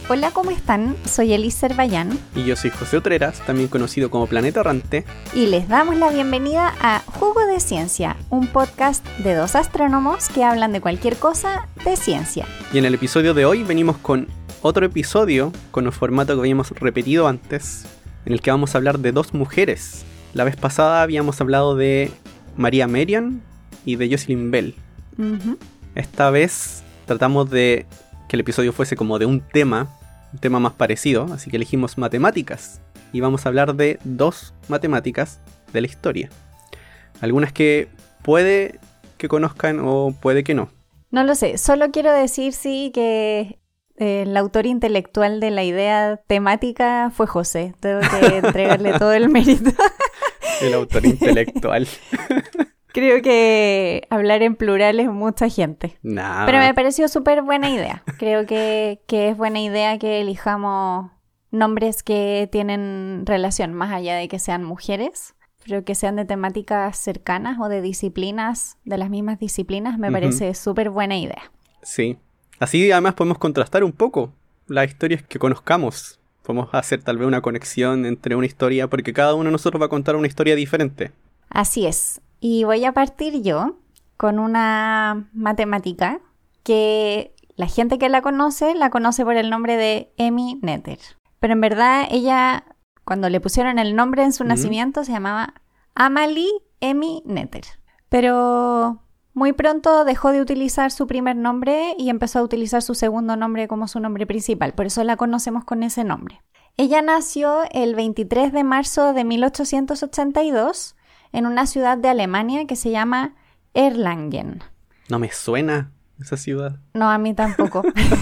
Hola, ¿cómo están? Soy Elis Cervallán. Y yo soy José Otreras, también conocido como Planeta Errante. Y les damos la bienvenida a Jugo de Ciencia, un podcast de dos astrónomos que hablan de cualquier cosa de ciencia. Y en el episodio de hoy venimos con otro episodio, con un formato que habíamos repetido antes, en el que vamos a hablar de dos mujeres. La vez pasada habíamos hablado de María Merian y de Jocelyn Bell. Esta vez tratamos de que el episodio fuese como de un tema más parecido, así que elegimos matemáticas. Y vamos a hablar de dos matemáticas de la historia. Algunas que puede que conozcan o puede que no. No lo sé, solo quiero decir sí que el autor intelectual de la idea temática fue José. Tengo que entregarle todo el mérito. El autor intelectual. Creo que hablar en plural es mucha gente. Nah. Pero me pareció súper buena idea. Creo que es buena idea que elijamos nombres que tienen relación, más allá de que sean mujeres, pero que sean de temáticas cercanas o de disciplinas, de las mismas disciplinas, me parece súper buena idea. Sí. Así además podemos contrastar un poco las historias que conozcamos. Podemos hacer tal vez una conexión entre una historia, porque cada uno de nosotros va a contar una historia diferente. Así es. Y voy a partir yo con una matemática que la gente que la conoce por el nombre de Emmy Noether. Pero en verdad ella, cuando le pusieron el nombre en su nacimiento, se llamaba Amalie Emmy Noether. Pero muy pronto dejó de utilizar su primer nombre y empezó a utilizar su segundo nombre como su nombre principal. Por eso la conocemos con ese nombre. Ella nació el 23 de marzo de 1882 en una ciudad de Alemania que se llama Erlangen. No me suena esa ciudad. No, a mí tampoco.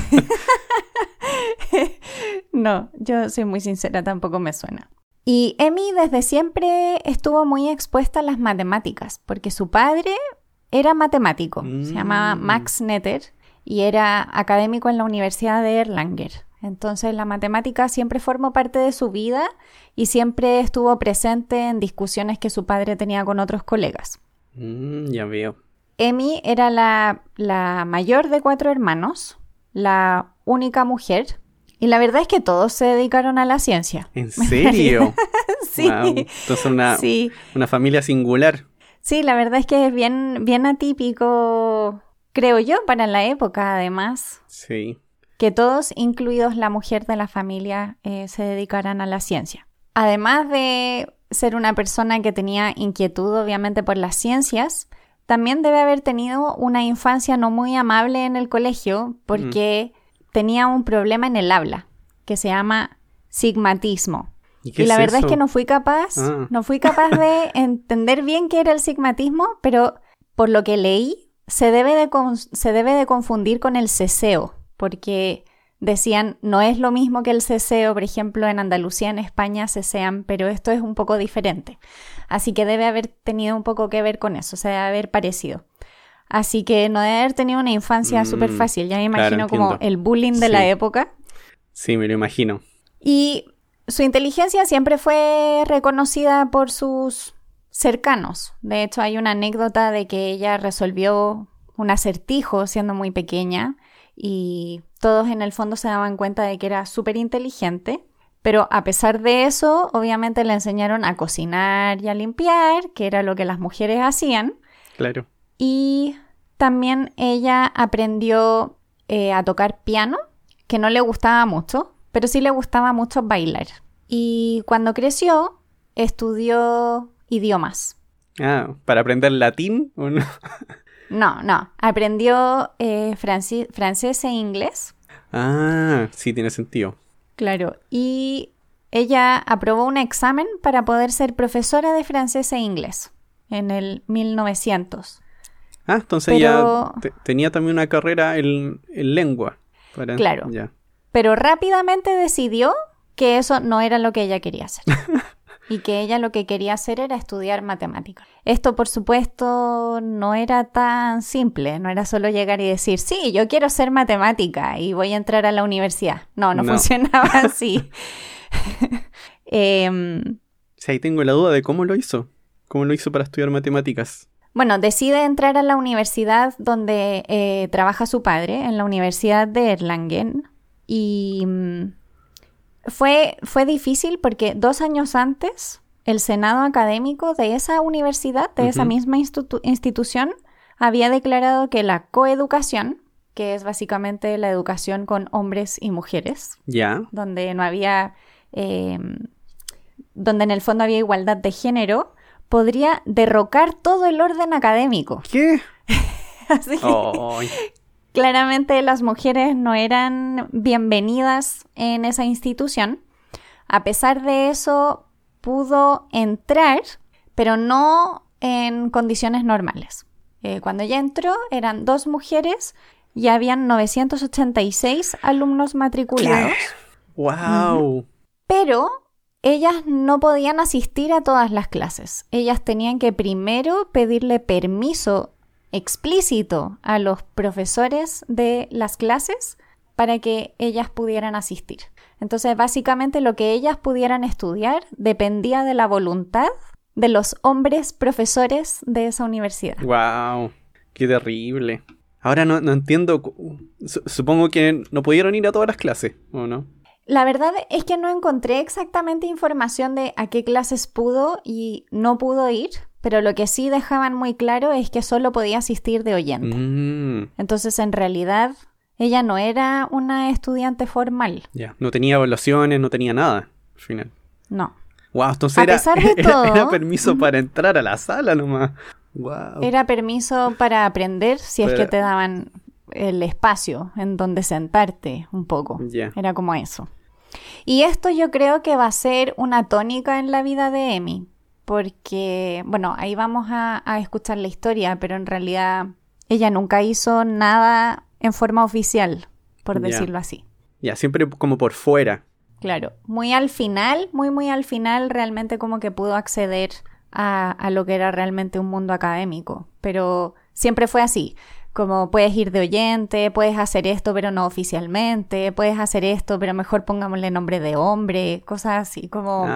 No, yo soy muy sincera, tampoco me suena. Y Emmy desde siempre estuvo muy expuesta a las matemáticas, porque su padre era matemático, se llamaba Max Noether, y era académico en la Universidad de Erlangen. Entonces la matemática siempre formó parte de su vida y siempre estuvo presente en discusiones que su padre tenía con otros colegas. Ya veo. Emmy era la mayor de 4 hermanos, la única mujer, y la verdad es que todos se dedicaron a la ciencia. ¿En serio? Sí. Wow. Entonces una familia singular. Sí, la verdad es que es bien atípico, creo yo, para la época además. Sí. Que todos, incluidos la mujer de la familia, se dedicaran a la ciencia. Además de ser una persona que tenía inquietud, obviamente, por las ciencias, también debe haber tenido una infancia no muy amable en el colegio porque tenía un problema en el habla que se llama sigmatismo. Y la es verdad eso? es que no fui capaz de entender bien qué era el sigmatismo, pero por lo que leí, se debe de confundir con el ceseo. Porque decían, no es lo mismo que el ceseo, por ejemplo, en Andalucía, en España, cesean, pero esto es un poco diferente. Así que debe haber tenido un poco que ver con eso, se debe haber parecido. Así que no debe haber tenido una infancia súper fácil, ya me imagino como el bullying de la época. Sí, me lo imagino. Y su inteligencia siempre fue reconocida por sus cercanos. De hecho, hay una anécdota de que ella resolvió un acertijo siendo muy pequeña, y todos en el fondo se daban cuenta de que era súper inteligente, pero a pesar de eso, obviamente le enseñaron a cocinar y a limpiar, que era lo que las mujeres hacían. Claro. Y también ella aprendió a tocar piano, que no le gustaba mucho, pero sí le gustaba mucho bailar. Y cuando creció, estudió idiomas. ¿Para aprender latín o no? No. Aprendió francés e inglés. Sí, tiene sentido. Claro. Y ella aprobó un examen para poder ser profesora de francés e inglés en el 1900. Entonces ella tenía también una carrera en lengua. Claro. Ya. Pero rápidamente decidió que eso no era lo que ella quería hacer. Y que ella lo que quería hacer era estudiar matemáticas. Esto, por supuesto, no era tan simple. No era solo llegar y decir, sí, yo quiero ser matemática y voy a entrar a la universidad. No funcionaba así. Sí, ahí tengo la duda de cómo lo hizo. ¿Cómo lo hizo para estudiar matemáticas? Bueno, decide entrar a la universidad donde trabaja su padre, en la Universidad de Erlangen. Y fue difícil porque 2 años antes el senado académico de esa universidad, de esa misma institución, había declarado que la coeducación, que es básicamente la educación con hombres y mujeres, donde no había, donde en el fondo había igualdad de género, podría derrocar todo el orden académico. ¿Qué? Así que, claramente las mujeres no eran bienvenidas en esa institución. A pesar de eso, pudo entrar, pero no en condiciones normales. Cuando ella entró, eran 2 mujeres y habían 986 alumnos matriculados. ¿Qué? ¡Wow! Pero ellas no podían asistir a todas las clases. Ellas tenían que primero pedirle permiso explícito a los profesores de las clases para que ellas pudieran asistir. Entonces, básicamente lo que ellas pudieran estudiar dependía de la voluntad de los hombres profesores de esa universidad. ¡Wow! ¡Qué terrible! Ahora no entiendo. Supongo que no pudieron ir a todas las clases, ¿o no? La verdad es que no encontré exactamente información de a qué clases pudo y no pudo ir, pero lo que sí dejaban muy claro es que solo podía asistir de oyente. Entonces, en realidad, ella no era una estudiante formal. Ya, no tenía evaluaciones, no tenía nada, al final. No. Wow, entonces era permiso para entrar a la sala nomás. Wow. Era permiso para aprender si es que te daban el espacio en donde sentarte un poco. Era como eso. Y esto yo creo que va a ser una tónica en la vida de Emi. Porque, bueno, ahí vamos a escuchar la historia, pero en realidad ella nunca hizo nada en forma oficial, por decirlo así. Siempre como por fuera. Claro, muy al final, muy al final, realmente como que pudo acceder a lo que era realmente un mundo académico. Pero siempre fue así, como puedes ir de oyente, puedes hacer esto pero no oficialmente, puedes hacer esto pero mejor pongámosle nombre de hombre, cosas así como...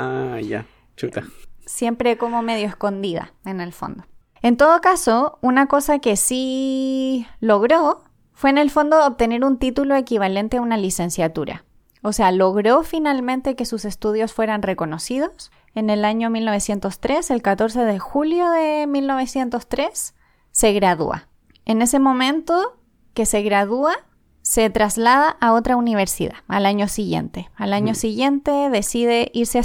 chuta. Siempre como medio escondida en el fondo. En todo caso, una cosa que sí logró fue en el fondo obtener un título equivalente a una licenciatura. O sea, logró finalmente que sus estudios fueran reconocidos. En el año 1903, el 14 de julio de 1903, se gradúa. En ese momento que se gradúa, se traslada a otra universidad al año siguiente. Al año siguiente decide irse a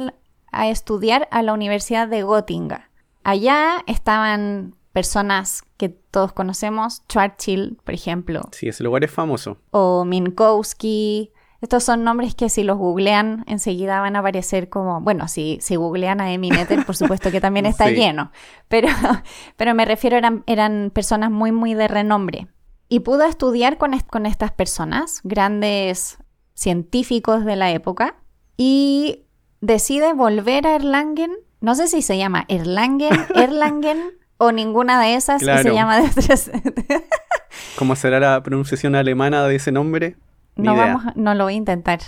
estudiar a la Universidad de Gotinga. Allá estaban personas que todos conocemos, Churchill, por ejemplo. Sí, ese lugar es famoso. O Minkowski. Estos son nombres que si los googlean enseguida van a aparecer como... Bueno, si googlean a Emi Noether, por supuesto que también está lleno. Pero me refiero, eran personas muy de renombre. Y pudo estudiar con estas personas, grandes científicos de la época, y decide volver a Erlangen. No sé si se llama Erlangen o ninguna de esas, claro. Y se llama de otras. ¿Cómo será la pronunciación alemana de ese nombre? No lo voy a intentar.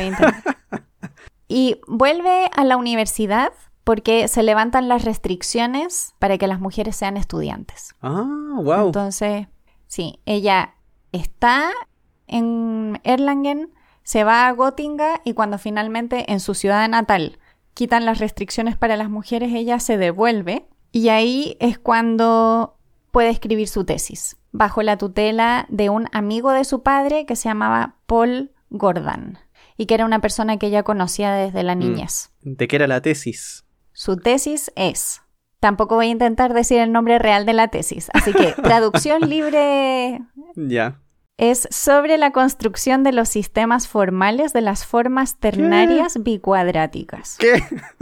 Y vuelve a la universidad porque se levantan las restricciones para que las mujeres sean estudiantes. Ah, wow. Entonces, sí, ella está en Erlangen, se va a Gotinga y cuando finalmente en su ciudad natal quitan las restricciones para las mujeres, ella se devuelve y ahí es cuando puede escribir su tesis, bajo la tutela de un amigo de su padre que se llamaba Paul Gordon y que era una persona que ella conocía desde la niñez. ¿De qué era la tesis? Su tesis es... Tampoco voy a intentar decir el nombre real de la tesis, así que traducción libre... Ya. Es sobre la construcción de los sistemas formales de las formas ternarias bicuadráticas. ¿Qué?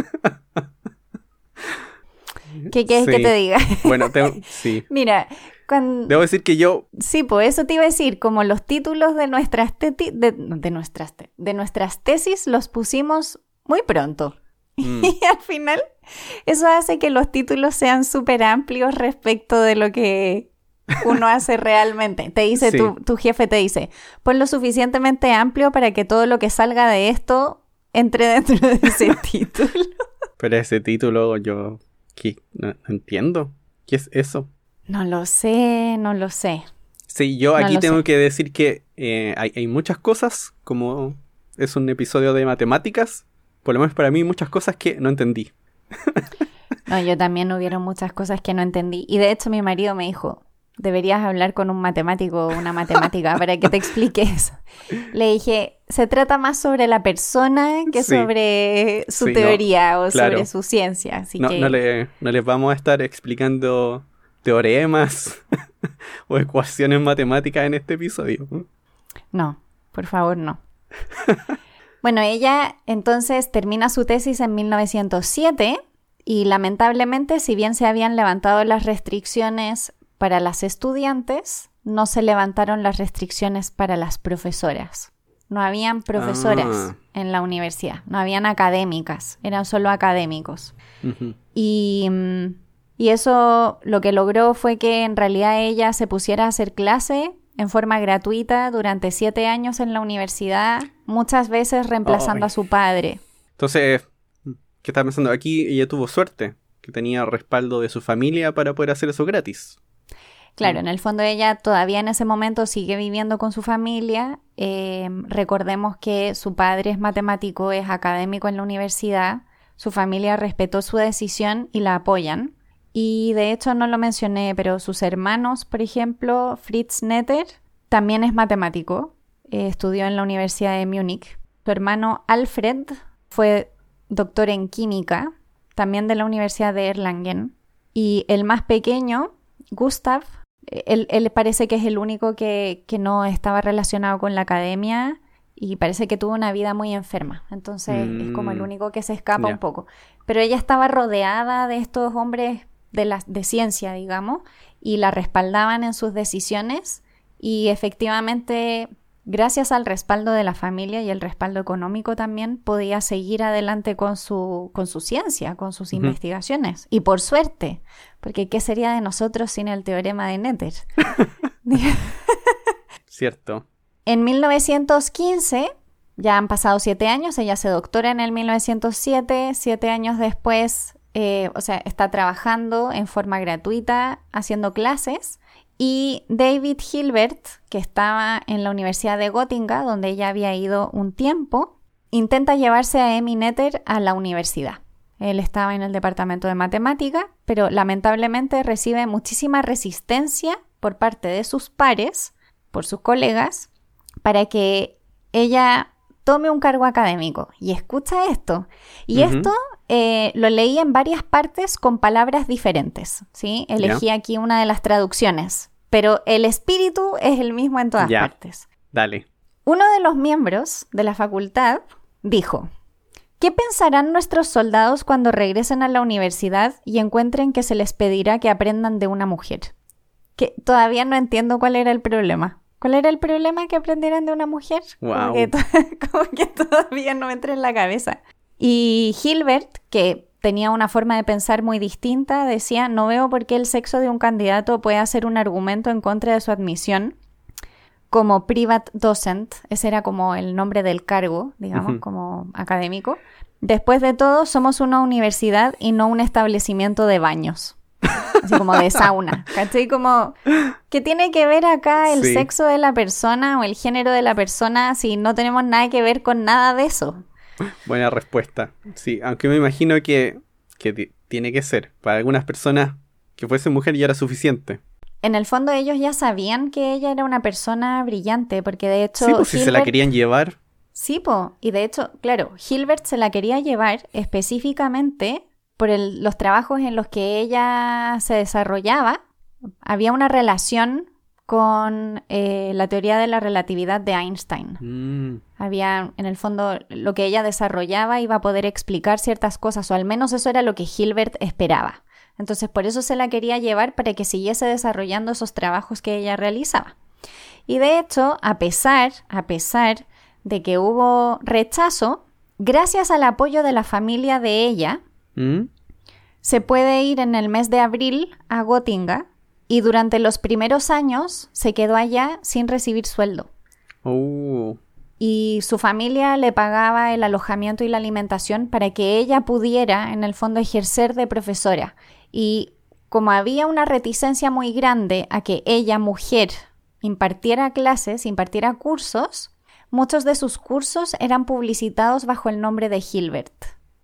¿Qué quieres que te diga? Bueno, sí. Mira, debo decir que yo... Sí, pues eso te iba a decir, como los títulos de nuestras tesis los pusimos muy pronto. Y al final eso hace que los títulos sean súper amplios respecto de lo que uno hace realmente. Te dice, sí. tu jefe te dice, pon lo suficientemente amplio para que todo lo que salga de esto entre dentro de ese título. Pero ese título yo no entiendo. ¿Qué es eso? No lo sé. Sí, yo No aquí lo tengo sé. que decir que hay muchas cosas, como es un episodio de matemáticas, por lo menos para mí muchas cosas que no entendí. No, yo también hubieron muchas cosas que no entendí. Y de hecho mi marido me dijo, deberías hablar con un matemático o una matemática para que te explique eso. Le dije, se trata más sobre la persona que Sí, sobre su sí, no, teoría o sobre claro. su ciencia. Así No, que no les vamos a estar explicando teoremas o ecuaciones matemáticas en este episodio. no, por favor no. Bueno, ella entonces termina su tesis en 1907 y lamentablemente, si bien se habían levantado las restricciones para las estudiantes, no se levantaron las restricciones para las profesoras. No habían profesoras en la universidad, no habían académicas, eran solo académicos. Ujú. Y eso lo que logró fue que en realidad ella se pusiera a hacer clase en forma gratuita durante 7 años en la universidad, muchas veces reemplazando Ay. a su padre. Entonces, ¿qué estás pensando? Aquí ella tuvo suerte, que tenía respaldo de su familia para poder hacer eso gratis. Claro, en el fondo ella todavía en ese momento sigue viviendo con su familia. Recordemos que su padre es matemático, es académico en la universidad. Su familia respetó su decisión y la apoyan. Y de hecho no lo mencioné, pero sus hermanos, por ejemplo, Fritz Netter, también es matemático. Estudió en la Universidad de Múnich. Su hermano Alfred fue doctor en química, también de la Universidad de Erlangen. Y el más pequeño, Gustav, él parece que es el único que no estaba relacionado con la academia y parece que tuvo una vida muy enferma. Entonces es como el único que se escapa un poco. Pero ella estaba rodeada de estos hombres de ciencia, digamos, y la respaldaban en sus decisiones y efectivamente, gracias al respaldo de la familia y el respaldo económico también, podía seguir adelante con su ciencia, con sus investigaciones. Y por suerte, porque ¿qué sería de nosotros sin el teorema de Netter? Cierto. En 1915, ya han pasado 7 años, ella se doctora en el 1907, 7 años después, está trabajando en forma gratuita, haciendo clases, y David Hilbert, que estaba en la Universidad de Gotinga, donde ella había ido un tiempo, intenta llevarse a Emmy Netter a la universidad. Él estaba en el departamento de matemática, pero lamentablemente recibe muchísima resistencia por parte de sus pares, por sus colegas, para que ella tome un cargo académico. Y escucha esto. Y esto lo leí en varias partes con palabras diferentes, ¿sí? Elegí aquí una de las traducciones, pero el espíritu es el mismo en todas partes. Dale. Uno de los miembros de la facultad dijo: ¿qué pensarán nuestros soldados cuando regresen a la universidad y encuentren que se les pedirá que aprendan de una mujer? Que todavía no entiendo cuál era el problema. ¿Cuál era el problema que aprendieran de una mujer? Wow. Como que todavía no me entra en la cabeza. Y Hilbert, que tenía una forma de pensar muy distinta, decía: no veo por qué el sexo de un candidato puede ser un argumento en contra de su admisión como privat docent. Ese era como el nombre del cargo, digamos, como académico. Después de todo, somos una universidad y no un establecimiento de baños. Así como de sauna, ¿cachai? Como, ¿qué tiene que ver acá el sexo de la persona o el género de la persona si no tenemos nada que ver con nada de eso? Buena respuesta. Sí, aunque me imagino que tiene que ser. Para algunas personas que fuese mujer ya era suficiente. En el fondo ellos ya sabían que ella era una persona brillante, porque de hecho... Sí, pues si se la querían llevar. Sí, po. Y de hecho, claro, Hilbert se la quería llevar específicamente por los trabajos en los que ella se desarrollaba. Había una relación con la teoría de la relatividad de Einstein. Había, en el fondo, lo que ella desarrollaba iba a poder explicar ciertas cosas, o al menos eso era lo que Hilbert esperaba. Entonces, por eso se la quería llevar, para que siguiese desarrollando esos trabajos que ella realizaba. Y de hecho, a pesar de que hubo rechazo, gracias al apoyo de la familia de ella, se puede ir en el mes de abril a Gotinga, y durante los primeros años se quedó allá sin recibir sueldo. Y su familia le pagaba el alojamiento y la alimentación para que ella pudiera, en el fondo, ejercer de profesora. Y como había una reticencia muy grande a que ella, mujer, impartiera clases, impartiera cursos, muchos de sus cursos eran publicitados bajo el nombre de Hilbert.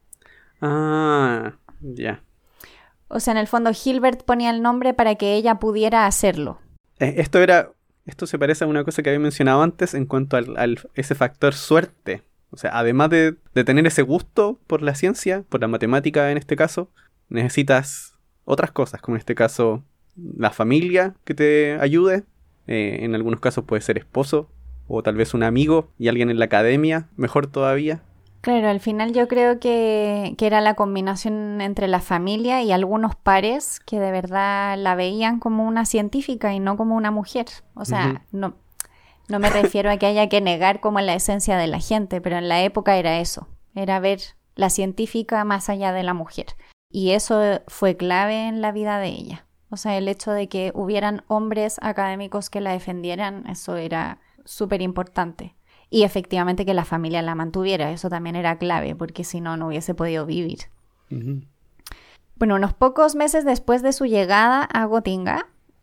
Ah, ya. O sea, en el fondo Hilbert ponía el nombre para que ella pudiera hacerlo. Esto se parece a una cosa que había mencionado antes en cuanto al ese factor suerte. O sea, además de tener ese gusto por la ciencia, por la matemática en este caso, necesitas otras cosas, como en este caso la familia que te ayude. En algunos casos puede ser esposo, o tal vez un amigo y alguien en la academia, mejor todavía. Claro, al final yo creo que era la combinación entre la familia y algunos pares que de verdad la veían como una científica y no como una mujer. O sea, no me refiero a que haya que negar como la esencia de la gente, pero en la época era eso, era ver la científica más allá de la mujer. Y eso fue clave en la vida de ella. O sea, el hecho de que hubieran hombres académicos que la defendieran, eso era súper importante. Y efectivamente que la familia la mantuviera, eso también era clave, porque si no, no hubiese podido vivir. Uh-huh. Bueno, unos pocos meses después de su llegada a Gotinga,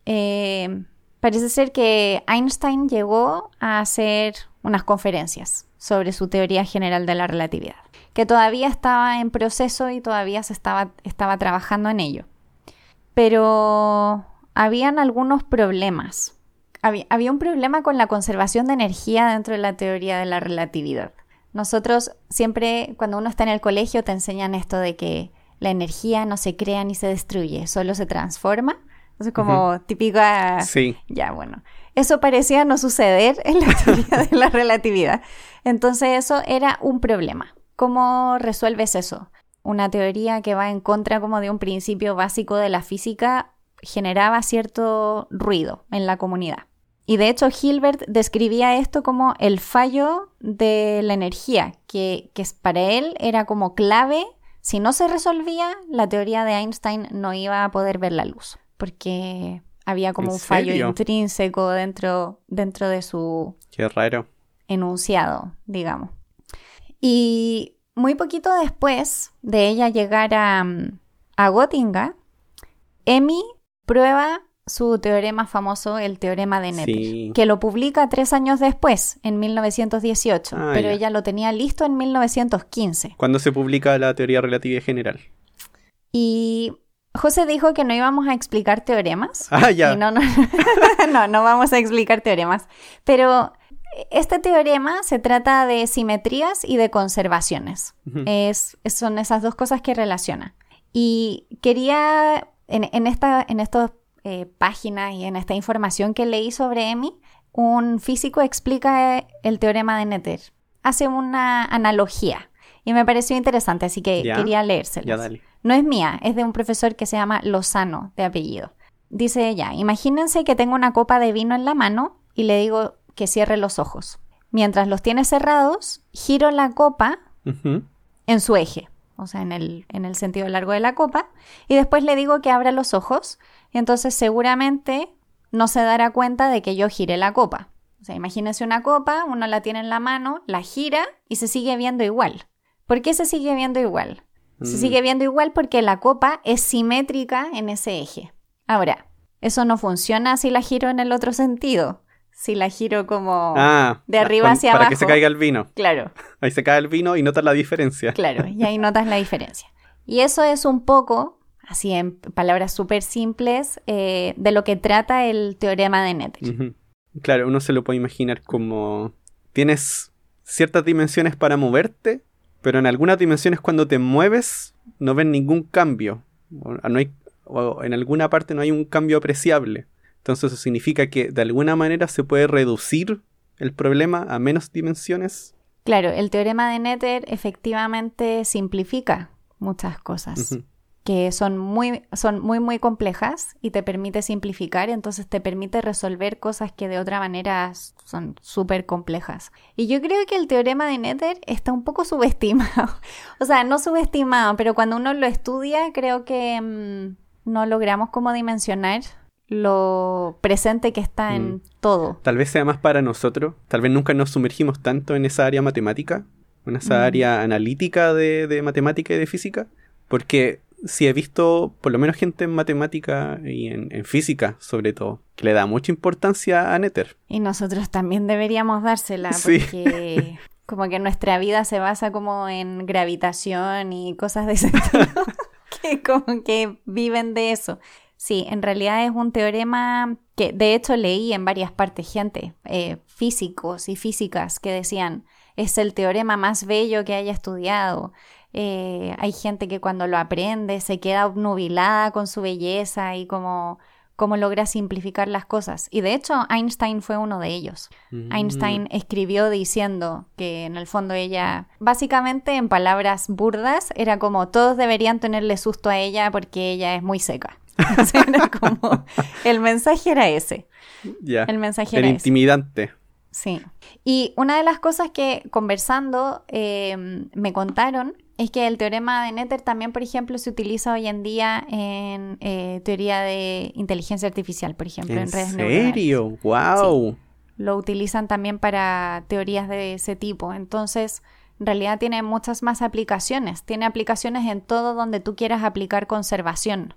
parece ser que Einstein llegó a hacer unas conferencias sobre su teoría general de la relatividad, que todavía estaba en proceso y todavía se estaba trabajando en ello. Pero habían algunos problemas. Había un problema con la conservación de energía dentro de la teoría de la relatividad. Nosotros siempre, cuando uno está en el colegio, te enseñan esto de que la energía no se crea ni se destruye, solo se transforma. Entonces, como típica... Sí. Ya, bueno. Eso parecía no suceder en la teoría de la relatividad. Entonces, eso era un problema. ¿Cómo resuelves eso? Una teoría que va en contra como de un principio básico de la física generaba cierto ruido en la comunidad. Y de hecho Hilbert describía esto como el fallo de la energía, que para él era como clave. Si no se resolvía, la teoría de Einstein no iba a poder ver la luz, porque había como un fallo intrínseco dentro de su Qué raro. enunciado, digamos. Y muy poquito después de ella llegar a Gotinga, Emmy prueba su teorema famoso, el teorema de Noether, sí, que lo publica 3 años después, en 1918, pero ella lo tenía listo en 1915. ¿Cuándo se publica la teoría relativa general? Y José dijo que no íbamos a explicar teoremas. Ya. Y no vamos a explicar teoremas. Pero este teorema se trata de simetrías y de conservaciones. Uh-huh. Son esas dos cosas que relaciona. Y quería... En estas páginas y en esta información que leí sobre Emmy, un físico explica el teorema de Noether. Hace una analogía y me pareció interesante, así que quería leérselos. Ya, dale. No es mía, es de un profesor que se llama Lozano, de apellido. Dice ella, imagínense que tengo una copa de vino en la mano y le digo que cierre los ojos. Mientras los tiene cerrados, giro la copa en su eje. O sea, en el sentido largo de la copa, y después le digo que abra los ojos, y entonces seguramente no se dará cuenta de que yo giré la copa. O sea, imagínense una copa, uno la tiene en la mano, la gira y se sigue viendo igual. ¿Por qué se sigue viendo igual? Se sigue viendo igual porque la copa es simétrica en ese eje. Ahora, eso no funciona si la giro en el otro sentido. Si la giro como de arriba hacia abajo. Para que se caiga el vino. Claro. Ahí se cae el vino y notas la diferencia. Claro, y ahí notas la diferencia. Y eso es un poco, así en palabras súper simples, de lo que trata el teorema de Noether. Uh-huh. Claro, uno se lo puede imaginar como... Tienes ciertas dimensiones para moverte, pero en algunas dimensiones cuando te mueves no ves ningún cambio. O en alguna parte no hay un cambio apreciable. Entonces eso significa que de alguna manera se puede reducir el problema a menos dimensiones. Claro, el teorema de Noether efectivamente simplifica muchas cosas. Uh-huh. Que son muy complejas y te permite simplificar, entonces te permite resolver cosas que de otra manera son súper complejas. Y yo creo que el teorema de Noether está un poco subestimado. O sea, no subestimado, pero cuando uno lo estudia creo que no logramos como dimensionar lo presente que está en todo. Tal vez sea más para nosotros, tal vez nunca nos sumergimos tanto en esa área matemática, en esa área analítica de matemática y de física, porque sí he visto, por lo menos gente en matemática y en física, sobre todo, que le da mucha importancia a Nether. Y nosotros también deberíamos dársela, Sí. porque como que nuestra vida se basa como en gravitación y cosas de ese estilo, que como que viven de eso. Sí, en realidad es un teorema que de hecho leí en varias partes gente, físicos y físicas que decían, es el teorema más bello que haya estudiado. Hay gente que cuando lo aprende se queda obnubilada con su belleza y cómo logra simplificar las cosas. Y de hecho Einstein fue uno de ellos. Einstein escribió diciendo que en el fondo ella, básicamente en palabras burdas, era como todos deberían tenerle susto a ella porque ella es muy seca. O sea, era como, el mensaje era ese. Ya. El mensaje Era era ese. intimidante. Sí. Y una de las cosas que conversando me contaron es que el teorema de Nether también, por ejemplo, se utiliza hoy en día en teoría de inteligencia artificial, por ejemplo, en redes neuronales. ¿En serio? ¡Wow! Sí. Lo utilizan también para teorías de ese tipo. Entonces, en realidad tiene muchas más aplicaciones. Tiene aplicaciones en todo donde tú quieras aplicar conservación.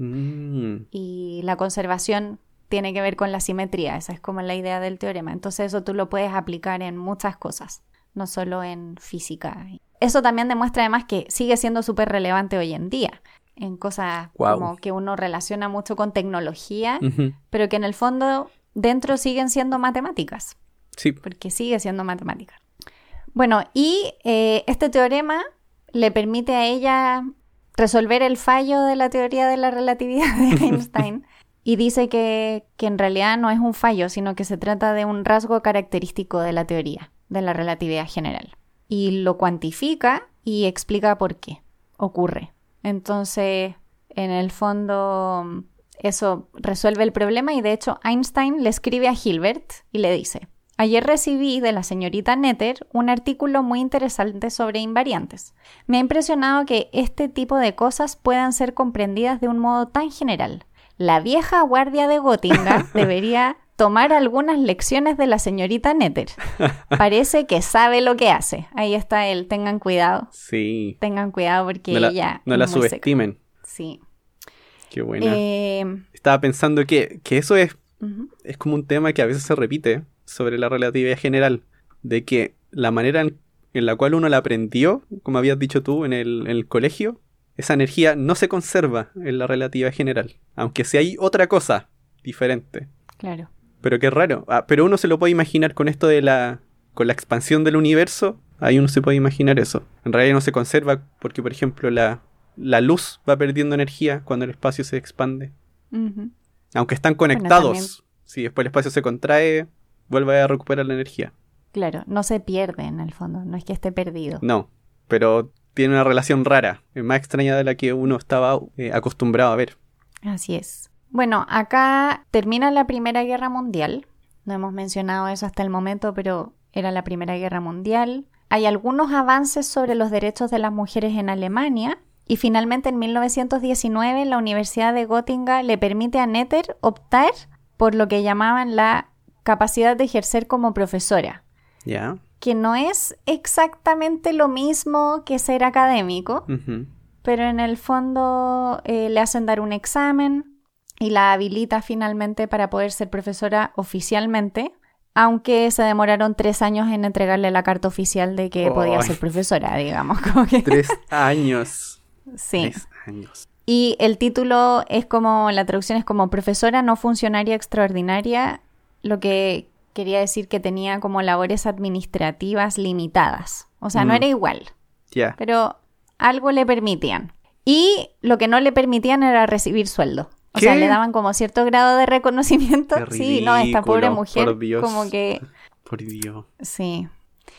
Y la conservación tiene que ver con la simetría, esa es como la idea del teorema. Entonces eso tú lo puedes aplicar en muchas cosas, no solo en física. Eso también demuestra además que sigue siendo súper relevante hoy en día, en cosas como que uno relaciona mucho con tecnología, pero que en el fondo dentro siguen siendo matemáticas. Sí. Porque sigue siendo matemática. Bueno, y este teorema le permite a ella resolver el fallo de la teoría de la relatividad de Einstein y dice que en realidad no es un fallo, sino que se trata de un rasgo característico de la teoría de la relatividad general. Y lo cuantifica y explica por qué ocurre. Entonces, en el fondo, eso resuelve el problema y de hecho Einstein le escribe a Hilbert y le dice: ayer recibí de la señorita Nether un artículo muy interesante sobre invariantes. Me ha impresionado que este tipo de cosas puedan ser comprendidas de un modo tan general. La vieja guardia de Göttingen debería tomar algunas lecciones de la señorita Nether. Parece que sabe lo que hace. Ahí está él, tengan cuidado. Sí. Tengan cuidado porque ella no es la muy subestimen. seca. Sí. Qué buena. Estaba pensando que eso es como un tema que a veces se repite sobre la relatividad general, de que la manera en la cual uno la aprendió, como habías dicho tú en el colegio, esa energía no se conserva en la relatividad general, aunque si hay otra cosa diferente. Claro. Pero qué raro. Pero uno se lo puede imaginar con esto con la expansión del universo, ahí uno se puede imaginar eso. En realidad no se conserva porque, por ejemplo, la luz va perdiendo energía cuando el espacio se expande. Aunque están conectados. Bueno, si después el espacio se contrae, vuelve a recuperar la energía. Claro, no se pierde en el fondo, no es que esté perdido. No, pero tiene una relación rara, más extraña de la que uno estaba acostumbrado a ver. Así es. Bueno, acá termina la Primera Guerra Mundial. No hemos mencionado eso hasta el momento, pero era la Primera Guerra Mundial. Hay algunos avances sobre los derechos de las mujeres en Alemania. Y finalmente en 1919 la Universidad de Göttingen le permite a Nether optar por lo que llamaban la capacidad de ejercer como profesora. Ya. Que no es exactamente lo mismo que ser académico, pero en el fondo le hacen dar un examen y la habilita finalmente para poder ser profesora oficialmente, aunque se demoraron 3 años en entregarle la carta oficial de que podía ser profesora, digamos. Como que... 3 años. Sí. 3 años. Y el título es como, la traducción es como profesora no funcionaria extraordinaria, lo que quería decir que tenía como labores administrativas limitadas. O sea, no era igual. Yeah. Pero algo le permitían. Y lo que no le permitían era recibir sueldo. O sea, le daban como cierto grado de reconocimiento. Qué ridículo, sí, no, esta pobre mujer por Dios. como que... Por Dios. Sí.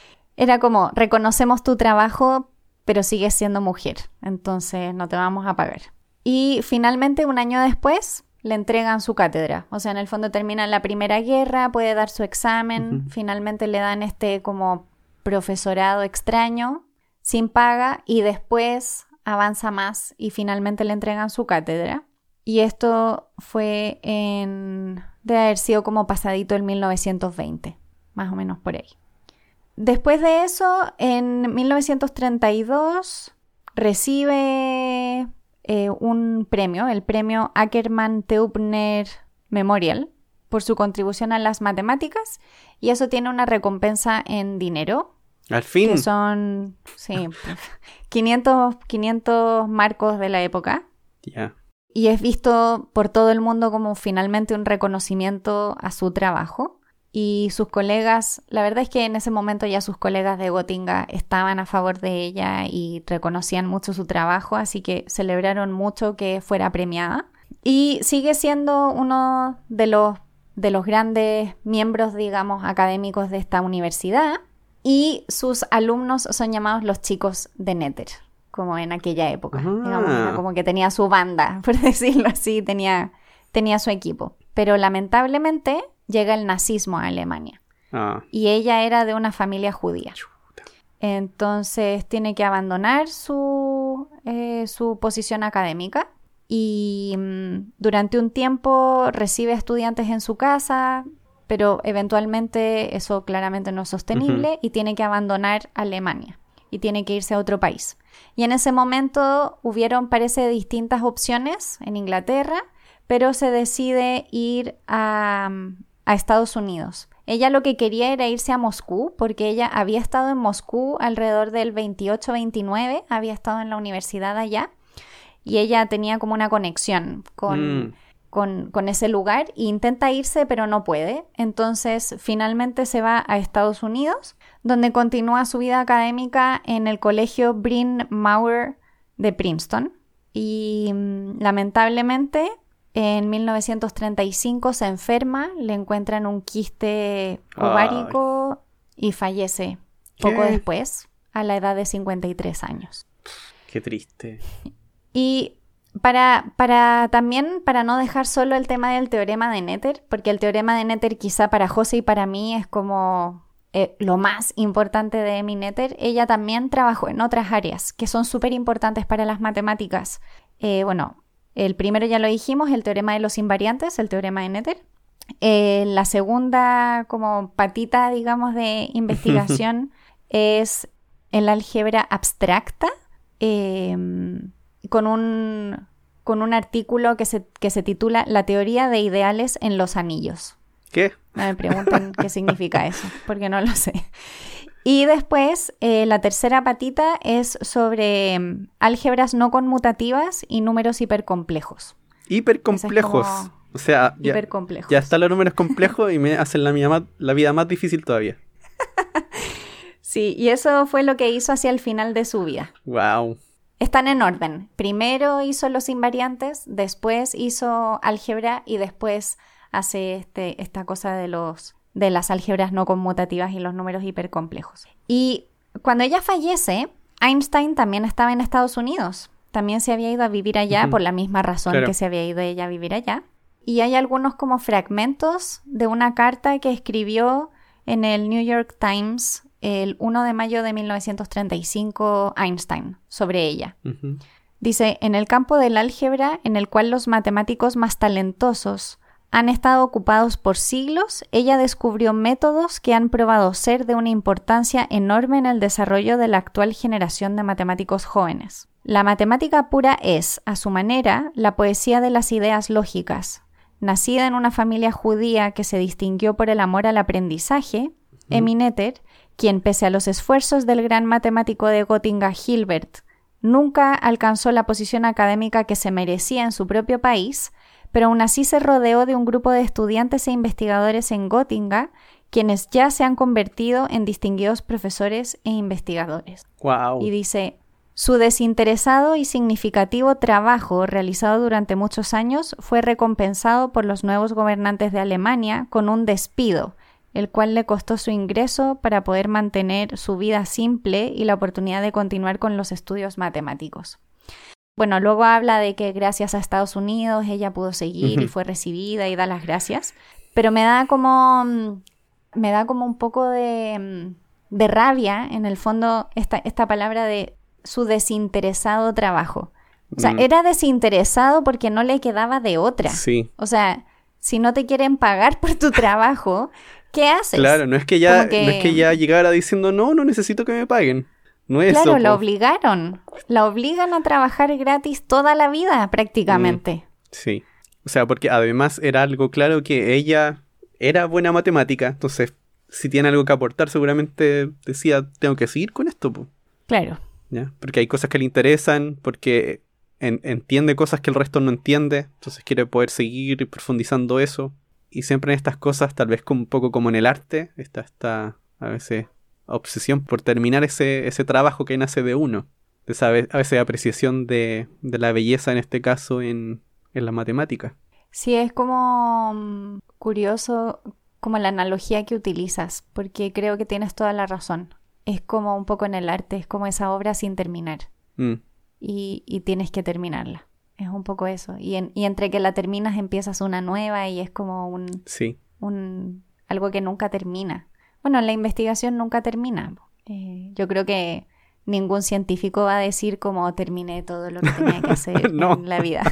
Era como, reconocemos tu trabajo, pero sigues siendo mujer. Entonces no te vamos a pagar. Y finalmente, un año después, le entregan su cátedra. O sea, en el fondo termina la Primera Guerra, puede dar su examen. Finalmente le dan este como profesorado extraño, sin paga, y después avanza más y finalmente le entregan su cátedra. Y esto fue debe haber sido como pasadito el 1920, más o menos por ahí. Después de eso, en 1932, recibe un premio, el premio Ackermann-Teubner Memorial, por su contribución a las matemáticas, y eso tiene una recompensa en dinero. Al fin. Que son, sí, 500 marcos de la época. Ya. Y es visto por todo el mundo como finalmente un reconocimiento a su trabajo. Y sus colegas, la verdad es que en ese momento ya sus colegas de Gotinga estaban a favor de ella y reconocían mucho su trabajo, así que celebraron mucho que fuera premiada. Y sigue siendo uno de los grandes miembros, digamos, académicos de esta universidad. Y sus alumnos son llamados los chicos de Nether, como en aquella época. Digamos, era como que tenía su banda, por decirlo así, tenía su equipo. Pero lamentablemente llega el nazismo a Alemania. Y ella era de una familia judía. Entonces tiene que abandonar su posición académica. Y durante un tiempo recibe estudiantes en su casa, pero eventualmente eso claramente no es sostenible y tiene que abandonar Alemania y tiene que irse a otro país. Y en ese momento hubieron, parece, distintas opciones en Inglaterra, pero se decide ir a Estados Unidos. Ella lo que quería era irse a Moscú, porque ella había estado en Moscú alrededor del 28-29, había estado en la universidad allá, y ella tenía como una conexión con ese lugar e intenta irse pero no puede. Entonces finalmente se va a Estados Unidos, donde continúa su vida académica en el colegio Bryn Mawr de Princeton. Y lamentablemente en 1935 se enferma, le encuentran un quiste ovárico y fallece poco después, a la edad de 53 años. Qué triste. Y también para no dejar solo el tema del teorema de Nether, porque el teorema de Nether quizá para José y para mí es como lo más importante de Emmy Nether, ella también trabajó en otras áreas que son súper importantes para las matemáticas. El primero ya lo dijimos, el teorema de los invariantes, el teorema de Nether. La segunda como patita, digamos, de investigación es el álgebra abstracta, con un artículo que se titula La teoría de ideales en los anillos. ¿Qué? No me pregunten qué significa eso, porque no lo sé. Y después, la tercera patita es sobre álgebras no conmutativas y números hipercomplejos. Hipercomplejos. O sea, ya están los números complejos y me hacen la vida más difícil todavía. Sí, y eso fue lo que hizo hacia el final de su vida. Wow. Están en orden. Primero hizo los invariantes, después hizo álgebra y después hace esta cosa de las álgebras no conmutativas y los números hipercomplejos. Y cuando ella fallece, Einstein también estaba en Estados Unidos. También se había ido a vivir allá por la misma razón que se había ido ella a vivir allá. Y hay algunos como fragmentos de una carta que escribió en el New York Times el 1 de mayo de 1935 Einstein sobre ella. Dice, en el campo del álgebra, en el cual los matemáticos más talentosos han estado ocupados por siglos, ella descubrió métodos que han probado ser de una importancia enorme en el desarrollo de la actual generación de matemáticos jóvenes. La matemática pura es, a su manera, la poesía de las ideas lógicas. Nacida en una familia judía que se distinguió por el amor al aprendizaje, Emmy Nether, quien pese a los esfuerzos del gran matemático de Gotinga Hilbert, nunca alcanzó la posición académica que se merecía en su propio país, pero aún así se rodeó de un grupo de estudiantes e investigadores en Gotinga, quienes ya se han convertido en distinguidos profesores e investigadores. Wow. Y dice, su desinteresado y significativo trabajo realizado durante muchos años fue recompensado por los nuevos gobernantes de Alemania con un despido, el cual le costó su ingreso para poder mantener su vida simple y la oportunidad de continuar con los estudios matemáticos. Bueno, luego habla de que gracias a Estados Unidos ella pudo seguir y fue recibida y da las gracias, pero me da como un poco de rabia, en el fondo, esta palabra de su desinteresado trabajo. O sea, era desinteresado porque no le quedaba de otra. Sí. O sea, si no te quieren pagar por tu trabajo, ¿qué haces? Claro, no es que ya llegara diciendo, no necesito que me paguen. No es Claro, eso, la po. obligaron. La obligan a trabajar gratis toda la vida, prácticamente. Sí. O sea, porque además era algo claro que ella era buena matemática, entonces si tiene algo que aportar seguramente decía, tengo que seguir con esto, po. Claro. ¿Ya? Porque hay cosas que le interesan, porque entiende cosas que el resto no entiende, entonces quiere poder seguir profundizando eso. Y siempre en estas cosas, tal vez como un poco como en el arte, está esta a veces obsesión por terminar ese trabajo que nace de uno. De esa a veces apreciación de la belleza, en este caso, en la matemática. Sí, es como curioso como la analogía que utilizas, porque creo que tienes toda la razón. Es como un poco en el arte, es como esa obra sin terminar. Mm, Y tienes que terminarla. Es un poco eso. Y entre que la terminas empiezas una nueva y es como sí. algo que nunca termina. Bueno, la investigación nunca termina. Yo creo que ningún científico va a decir como terminé todo lo que tenía que hacer No. en la vida.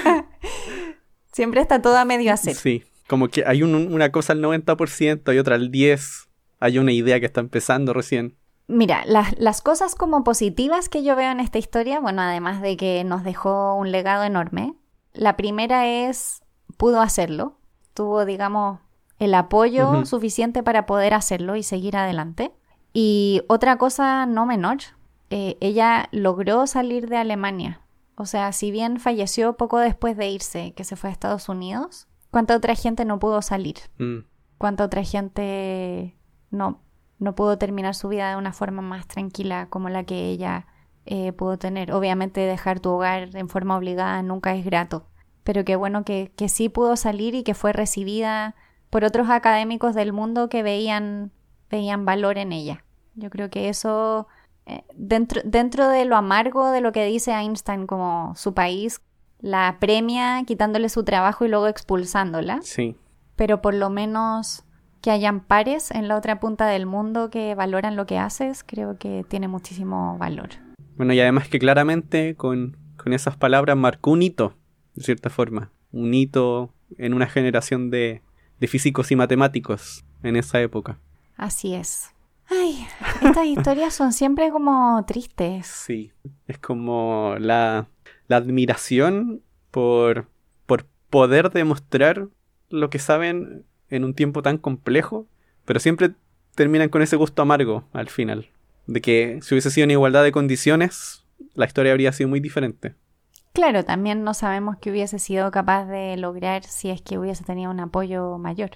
Siempre está todo a medio hacer. Sí, como que hay una cosa al 90%, hay otra al 10%, hay una idea que está empezando recién. Mira, las cosas como positivas que yo veo en esta historia, bueno, además de que nos dejó un legado enorme, la primera es, pudo hacerlo, tuvo, digamos, el apoyo suficiente para poder hacerlo y seguir adelante. Y otra cosa no menor, ella logró salir de Alemania. O sea, si bien falleció poco después de irse, que se fue a Estados Unidos, ¿cuánta otra gente no pudo salir? ¿Cuánta otra gente no pudo terminar su vida de una forma más tranquila como la que ella pudo tener? Obviamente dejar tu hogar en forma obligada nunca es grato, pero qué bueno que sí pudo salir y que fue recibida por otros académicos del mundo que veían valor en ella. Yo creo que eso, dentro de lo amargo de lo que dice Einstein como su país, la premia quitándole su trabajo y luego expulsándola. Sí. Pero por lo menos que hayan pares en la otra punta del mundo que valoran lo que haces, creo que tiene muchísimo valor. Bueno, y además que claramente con esas palabras marcó un hito, de cierta forma. Un hito en una generación de físicos y matemáticos en esa época. Así es. Ay, estas historias son siempre como tristes. Sí, es como la admiración por poder demostrar lo que saben en un tiempo tan complejo, pero siempre terminan con ese gusto amargo al final, de que si hubiese sido en igualdad de condiciones, la historia habría sido muy diferente. Claro, también no sabemos qué hubiese sido capaz de lograr si es que hubiese tenido un apoyo mayor.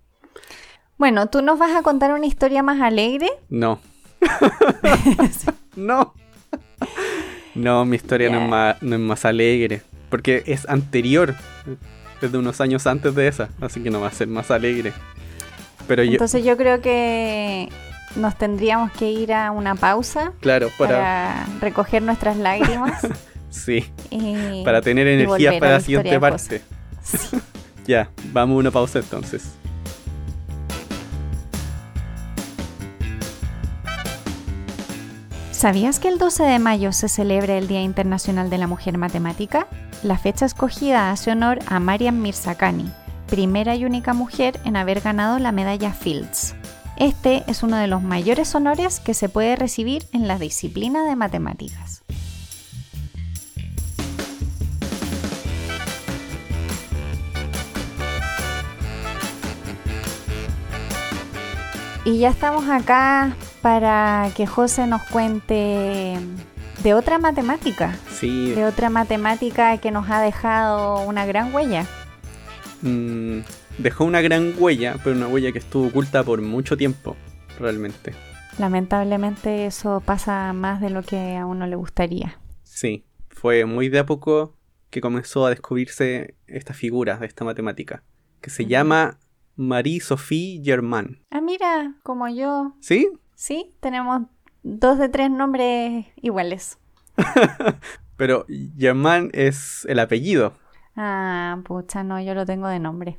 Bueno, ¿tú nos vas a contar una historia más alegre? No. No. No, mi historia no es más alegre, porque es anterior, es de unos años antes de esa, así que no va a ser más alegre. Pero entonces yo creo que nos tendríamos que ir a una pausa. Claro, para recoger nuestras lágrimas. Sí, para tener energías para la siguiente parte. Sí. Ya, vamos a una pausa entonces. ¿Sabías que el 12 de mayo se celebra el Día Internacional de la Mujer Matemática? La fecha escogida hace honor a Mariam Mirzakhani, primera y única mujer en haber ganado la medalla Fields. Este es uno de los mayores honores que se puede recibir en la disciplina de matemáticas. Y ya estamos acá para que José nos cuente de otra matemática. Sí. De otra matemática que nos ha dejado una gran huella. Dejó una gran huella, pero una huella que estuvo oculta por mucho tiempo, realmente. Lamentablemente eso pasa más de lo que a uno le gustaría. Sí, fue muy de a poco que comenzó a descubrirse esta figura de esta matemática, que se llama Marie-Sophie Germain. Ah, mira, como yo. ¿Sí? Sí, tenemos 2 de 3 nombres iguales. Pero Germain es el apellido. Ah, pucha, no, yo lo tengo de nombre.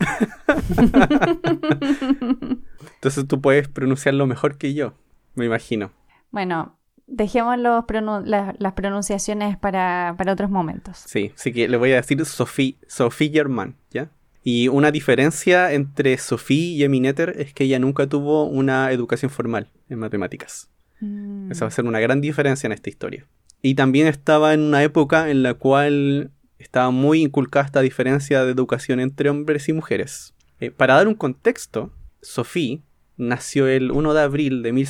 Entonces tú puedes pronunciarlo mejor que yo, me imagino. Bueno, dejemos las pronunciaciones para otros momentos. Sí, así que le voy a decir Sophie Germain, ¿ya? Y una diferencia entre Sophie y Emi Noether es que ella nunca tuvo una educación formal en matemáticas. Esa va a ser una gran diferencia en esta historia. Y también estaba en una época en la cual estaba muy inculcada esta diferencia de educación entre hombres y mujeres. Para dar un contexto, Sophie nació el 1 de abril de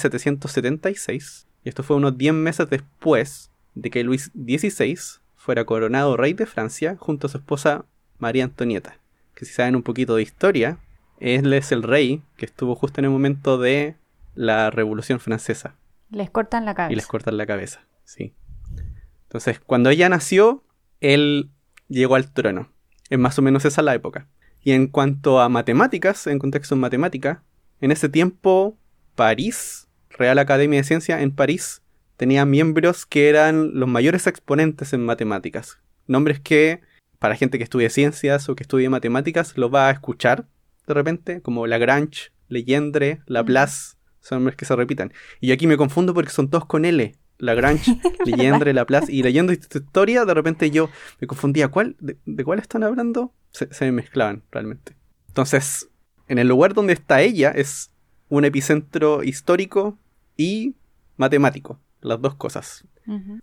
1776, y esto fue unos 10 meses después de que Luis XVI fuera coronado rey de Francia junto a su esposa María Antonieta, que si saben un poquito de historia, él es el rey que estuvo justo en el momento de la Revolución Francesa. Les cortan la cabeza. Y les cortan la cabeza, sí. Entonces, cuando ella nació, él llegó al trono. Es más o menos esa la época. Y en cuanto a matemáticas, en contexto en matemática, en ese tiempo, París, Real Academia de Ciencias en París, tenía miembros que eran los mayores exponentes en matemáticas. Nombres que, para gente que estudie ciencias o que estudie matemáticas, los va a escuchar de repente, como Lagrange, Legendre, Laplace, son nombres que se repitan. Y yo aquí me confundo porque son todos con L. Lagrange, Legendre, Laplace, y leyendo esta historia, de repente yo me confundía. ¿De cuál están hablando? Se me mezclaban realmente. Entonces, en el lugar donde está ella es un epicentro histórico y matemático, las dos cosas. Uh-huh.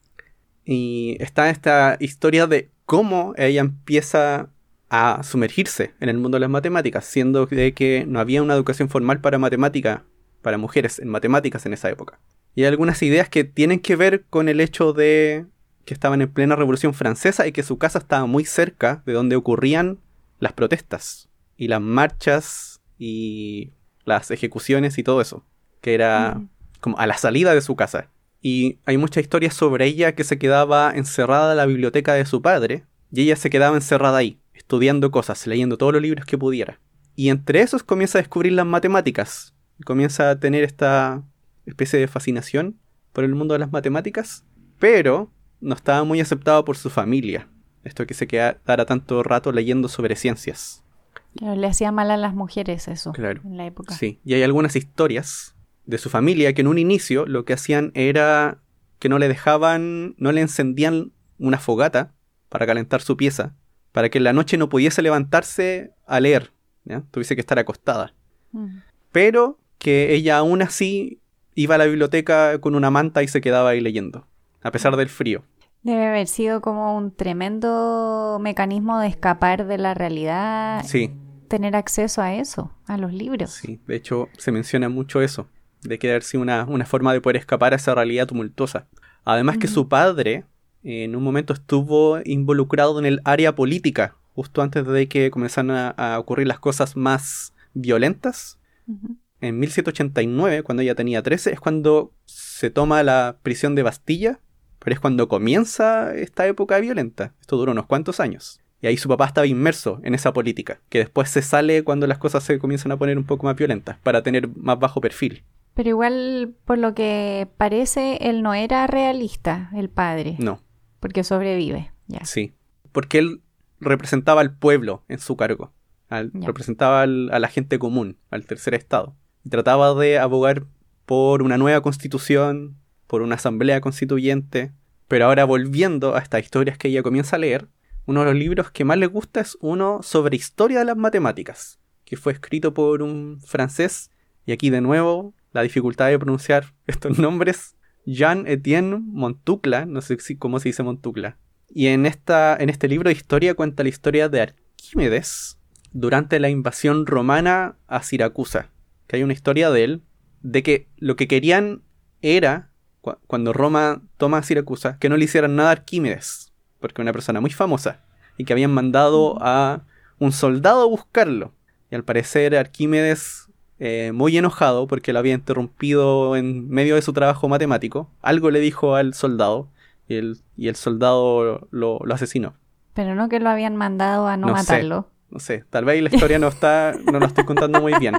Y está esta historia de cómo ella empieza a sumergirse en el mundo de las matemáticas, siendo de que no había una educación formal para matemática, para mujeres en matemáticas en esa época. Y hay algunas ideas que tienen que ver con el hecho de que estaban en plena Revolución Francesa y que su casa estaba muy cerca de donde ocurrían las protestas y las marchas y las ejecuciones y todo eso, que era como a la salida de su casa. Y hay muchas historias sobre ella que se quedaba encerrada en la biblioteca de su padre, y ella se quedaba encerrada ahí, estudiando cosas, leyendo todos los libros que pudiera. Y entre esos comienza a descubrir las matemáticas, y comienza a tener esta especie de fascinación por el mundo de las matemáticas, pero no estaba muy aceptado por su familia, esto que se quedara tanto rato leyendo sobre ciencias. Claro, le hacía mal a las mujeres eso, claro, en la época. Sí, y hay algunas historias de su familia que en un inicio lo que hacían era que no le encendían una fogata para calentar su pieza, para que en la noche no pudiese levantarse a leer, ¿ya? Tuviese que estar acostada. Pero que ella aún así iba a la biblioteca con una manta y se quedaba ahí leyendo, a pesar del frío. Debe haber sido como un tremendo mecanismo de escapar de la realidad. Sí. Tener acceso a eso, a los libros. Sí, de hecho se menciona mucho eso, de que debe haber sido una forma de poder escapar a esa realidad tumultuosa. Además que su padre en un momento estuvo involucrado en el área política, justo antes de que comenzaran a ocurrir las cosas más violentas. En 1789, cuando ella tenía 13, es cuando se toma la prisión de Bastilla, pero es cuando comienza esta época violenta. Esto duró unos cuantos años. Y ahí su papá estaba inmerso en esa política, que después se sale cuando las cosas se comienzan a poner un poco más violentas, para tener más bajo perfil. Pero igual, por lo que parece, él no era realista, el padre. No. Porque sobrevive, ya. Sí, porque él representaba al pueblo en su cargo. Representaba a la gente común, al tercer estado. Y trataba de abogar por una nueva constitución, por una asamblea constituyente. Pero ahora, volviendo a estas historias que ella comienza a leer, uno de los libros que más le gusta es uno sobre historia de las matemáticas, que fue escrito por un francés, y aquí de nuevo la dificultad de pronunciar estos nombres, Jean-Étienne Montucla, no sé cómo se dice Montucla. Y en este libro de historia cuenta la historia de Arquímedes durante la invasión romana a Siracusa, que hay una historia de él, de que lo que querían era, cuando Roma toma Siracusa, que no le hicieran nada a Arquímedes, porque era una persona muy famosa, y que habían mandado a un soldado a buscarlo. Y al parecer Arquímedes, muy enojado porque lo había interrumpido en medio de su trabajo matemático, algo le dijo al soldado, y el soldado lo asesinó. Pero no que lo habían mandado a no matarlo. No sé, tal vez la historia no la estoy contando muy bien.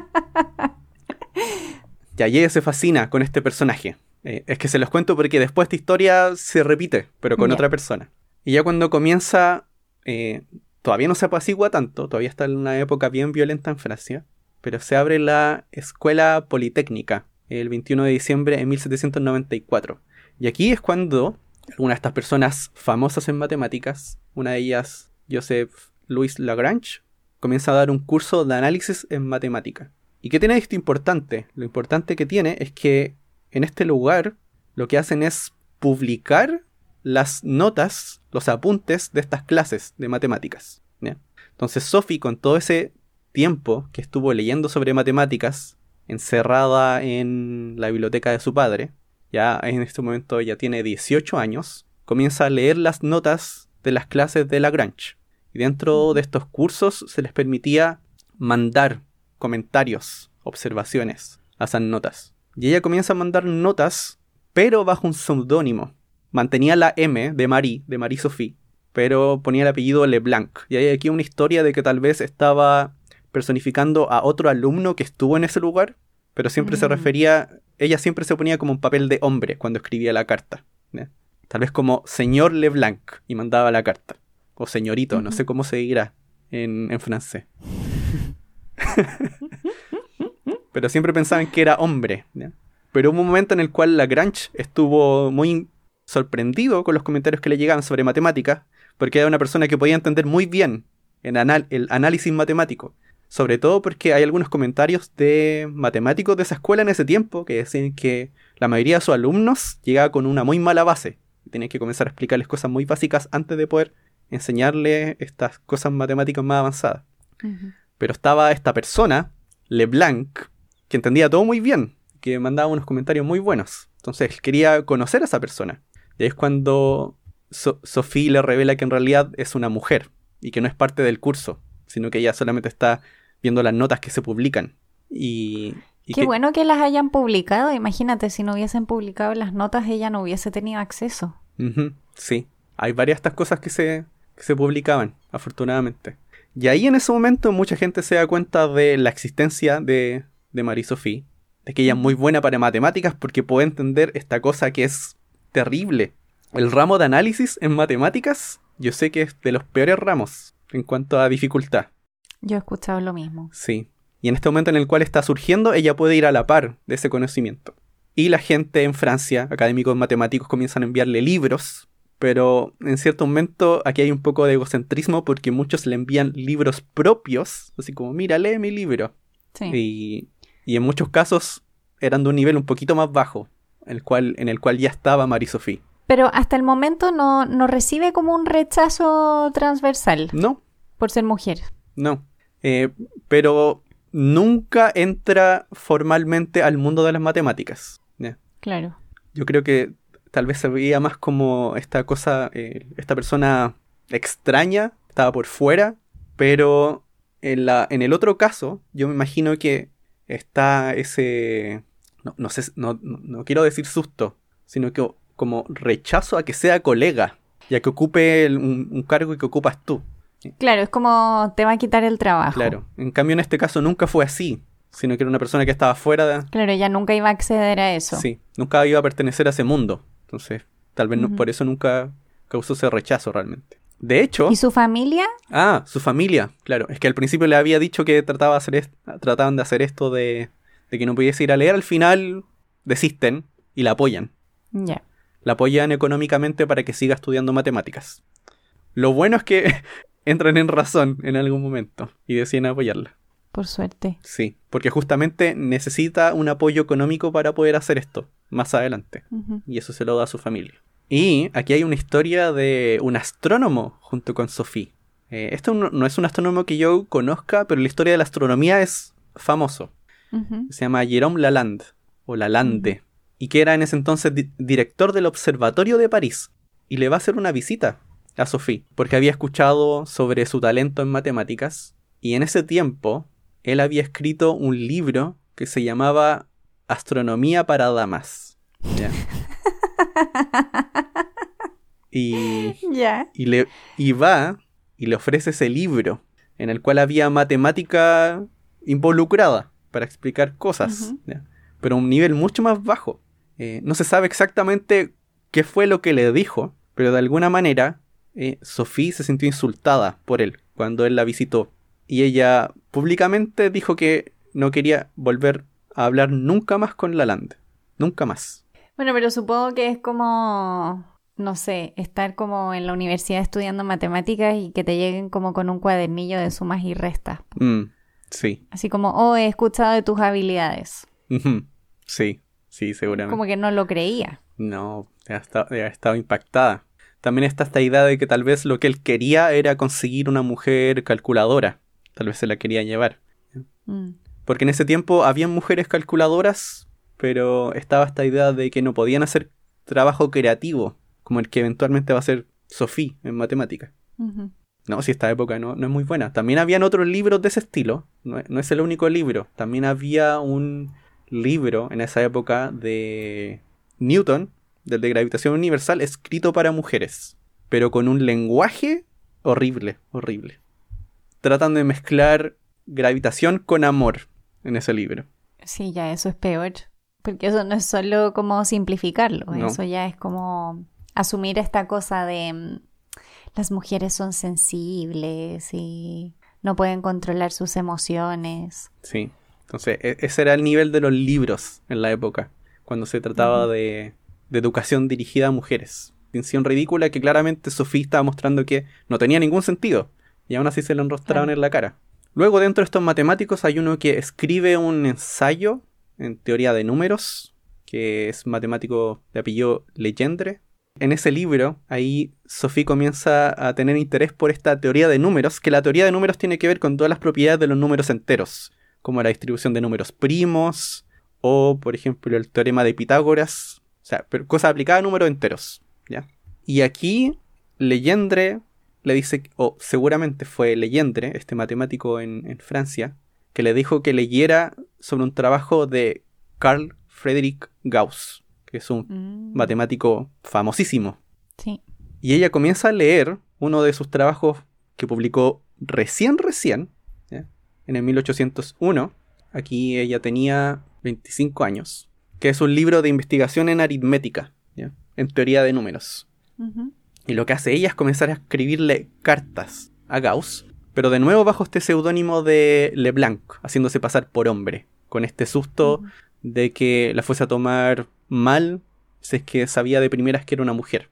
Y ella se fascina con este personaje. Es que se los cuento porque después esta historia se repite, pero con otra persona. Y ya cuando comienza, todavía no se apacigua tanto, todavía está en una época bien violenta en Francia, pero se abre la Escuela Politécnica el 21 de diciembre de 1794. Y aquí es cuando algunas de estas personas famosas en matemáticas, una de ellas, Joseph Louis Lagrange, comienza a dar un curso de análisis en matemática. ¿Y qué tiene esto importante? Lo importante que tiene es que en este lugar lo que hacen es publicar las notas, los apuntes de estas clases de matemáticas, ¿ya? Entonces Sophie, con todo ese tiempo que estuvo leyendo sobre matemáticas, encerrada en la biblioteca de su padre, ya en este momento ella tiene 18 años, comienza a leer las notas de las clases de Lagrange. Y dentro de estos cursos se les permitía mandar comentarios, observaciones a esas notas. Y ella comienza a mandar notas, pero bajo un seudónimo. Mantenía la M de Marie Sophie, pero ponía el apellido Leblanc. Y hay aquí una historia de que tal vez estaba personificando a otro alumno que estuvo en ese lugar, pero siempre se refería, ella siempre se ponía como un papel de hombre cuando escribía la carta, ¿ya? Tal vez como señor Leblanc y mandaba la carta. O señorito, no sé cómo se dirá en francés. Pero siempre pensaban que era hombre, ¿ya? Pero hubo un momento en el cual Lagrange estuvo muy sorprendido con los comentarios que le llegaban sobre matemáticas, porque era una persona que podía entender muy bien el análisis matemático. Sobre todo porque hay algunos comentarios de matemáticos de esa escuela en ese tiempo que decían que la mayoría de sus alumnos llegaba con una muy mala base. Tenían que comenzar a explicarles cosas muy básicas antes de poder enseñarles estas cosas matemáticas más avanzadas. Pero estaba esta persona, Leblanc, que entendía todo muy bien, que mandaba unos comentarios muy buenos. Entonces él quería conocer a esa persona. Y ahí es cuando Sophie le revela que en realidad es una mujer y que no es parte del curso, sino que ella solamente está viendo las notas que se publican. Qué bueno que las hayan publicado. Imagínate, si no hubiesen publicado las notas, ella no hubiese tenido acceso. Sí, hay varias de estas cosas que se publicaban, afortunadamente. Y ahí en ese momento mucha gente se da cuenta de la existencia de Marie Sophie, de que ella es muy buena para matemáticas porque puede entender esta cosa que es terrible. El ramo de análisis en matemáticas, yo sé que es de los peores ramos en cuanto a dificultad. Yo he escuchado lo mismo. Sí. Y en este momento en el cual está surgiendo, ella puede ir a la par de ese conocimiento. Y la gente en Francia, académicos matemáticos, comienzan a enviarle libros, pero en cierto momento aquí hay un poco de egocentrismo porque muchos le envían libros propios, así como, mira, lee mi libro. Sí. Y en muchos casos eran de un nivel un poquito más bajo, en el cual ya estaba Marie Sophie. Pero hasta el momento no recibe como un rechazo transversal. No. Por ser mujer. No. Pero nunca entra formalmente al mundo de las matemáticas. ¿Ya? Claro. Yo creo que tal vez se veía más como esta cosa, esta persona extraña, estaba por fuera, pero en el otro caso, yo me imagino que está ese, no sé, no quiero decir susto, sino que como rechazo a que sea colega y a que ocupe un cargo que ocupas tú. Claro, es como te va a quitar el trabajo. Claro, en cambio en este caso nunca fue así, sino que era una persona que estaba fuera de... Claro, ella nunca iba a acceder a eso. Sí, nunca iba a pertenecer a ese mundo, entonces tal vez por eso nunca causó ese rechazo realmente. De hecho... ¿Y su familia? Ah, su familia, claro, es que al principio le había dicho que trataban de hacer esto de que no pudiese ir a leer, al final desisten y la apoyan. Ya. La apoyan económicamente para que siga estudiando matemáticas. Lo bueno es que entran en razón en algún momento y deciden apoyarla. Por suerte. Sí, porque justamente necesita un apoyo económico para poder hacer esto más adelante. Y eso se lo da a su familia. Y aquí hay una historia de un astrónomo junto con Sophie. Esto no es un astrónomo que yo conozca, pero la historia de la astronomía es famoso. Se llama Jérôme Lalande, o Lalande. Y que era en ese entonces director del Observatorio de París. Y le va a hacer una visita a Sophie, porque había escuchado sobre su talento en matemáticas. Y en ese tiempo, él había escrito un libro que se llamaba Astronomía para Damas. ¿Ya? Y va y le ofrece ese libro, en el cual había matemática involucrada para explicar cosas. ¿Ya? Pero a un nivel mucho más bajo. No se sabe exactamente qué fue lo que le dijo, pero de alguna manera Sophie se sintió insultada por él cuando él la visitó. Y ella públicamente dijo que no quería volver a hablar nunca más con Lalande. Nunca más. Bueno, pero supongo que es como, no sé, estar como en la universidad estudiando matemáticas y que te lleguen como con un cuadernillo de sumas y restas. Sí. Así como, he escuchado de tus habilidades. Sí. Sí, seguramente. Como que no lo creía. No, ha estado impactada. También está esta idea de que tal vez lo que él quería era conseguir una mujer calculadora. Tal vez se la quería llevar. Porque en ese tiempo habían mujeres calculadoras, pero estaba esta idea de que no podían hacer trabajo creativo, como el que eventualmente va a ser Sophie en matemáticas. No, si esta época no es muy buena. También habían otros libros de ese estilo. No es el único libro. También había un libro en esa época de Newton, del de gravitación universal, escrito para mujeres, pero con un lenguaje horrible. Tratan de mezclar gravitación con amor en ese libro. Sí, ya eso es peor. Porque eso no es solo como simplificarlo. No. Eso ya es como asumir esta cosa de las mujeres son sensibles y no pueden controlar sus emociones. Sí. Entonces, ese era el nivel de los libros en la época, cuando se trataba de educación dirigida a mujeres. Distinción ridícula que claramente Sophie estaba mostrando que no tenía ningún sentido, y aún así se lo enrostraban en la cara. Luego, dentro de estos matemáticos, hay uno que escribe un ensayo en teoría de números, que es matemático de apellido Legendre. En ese libro, ahí Sophie comienza a tener interés por esta teoría de números, que la teoría de números tiene que ver con todas las propiedades de los números enteros, como la distribución de números primos, o, por ejemplo, el teorema de Pitágoras, o sea, cosas aplicadas a números enteros, ¿ya? Y aquí, Legendre le dice, o seguramente fue Legendre, este matemático en Francia, que le dijo que leyera sobre un trabajo de Carl Friedrich Gauss, que es un matemático famosísimo. Sí. Y ella comienza a leer uno de sus trabajos que publicó recién, ¿ya? En el 1801. Aquí ella tenía 25 años. Que es un libro de investigación en aritmética, ¿ya? En teoría de números. Y lo que hace ella es comenzar a escribirle cartas a Gauss, pero de nuevo bajo este seudónimo de Leblanc, haciéndose pasar por hombre, con este susto de que la fuese a tomar mal si es que sabía de primeras que era una mujer.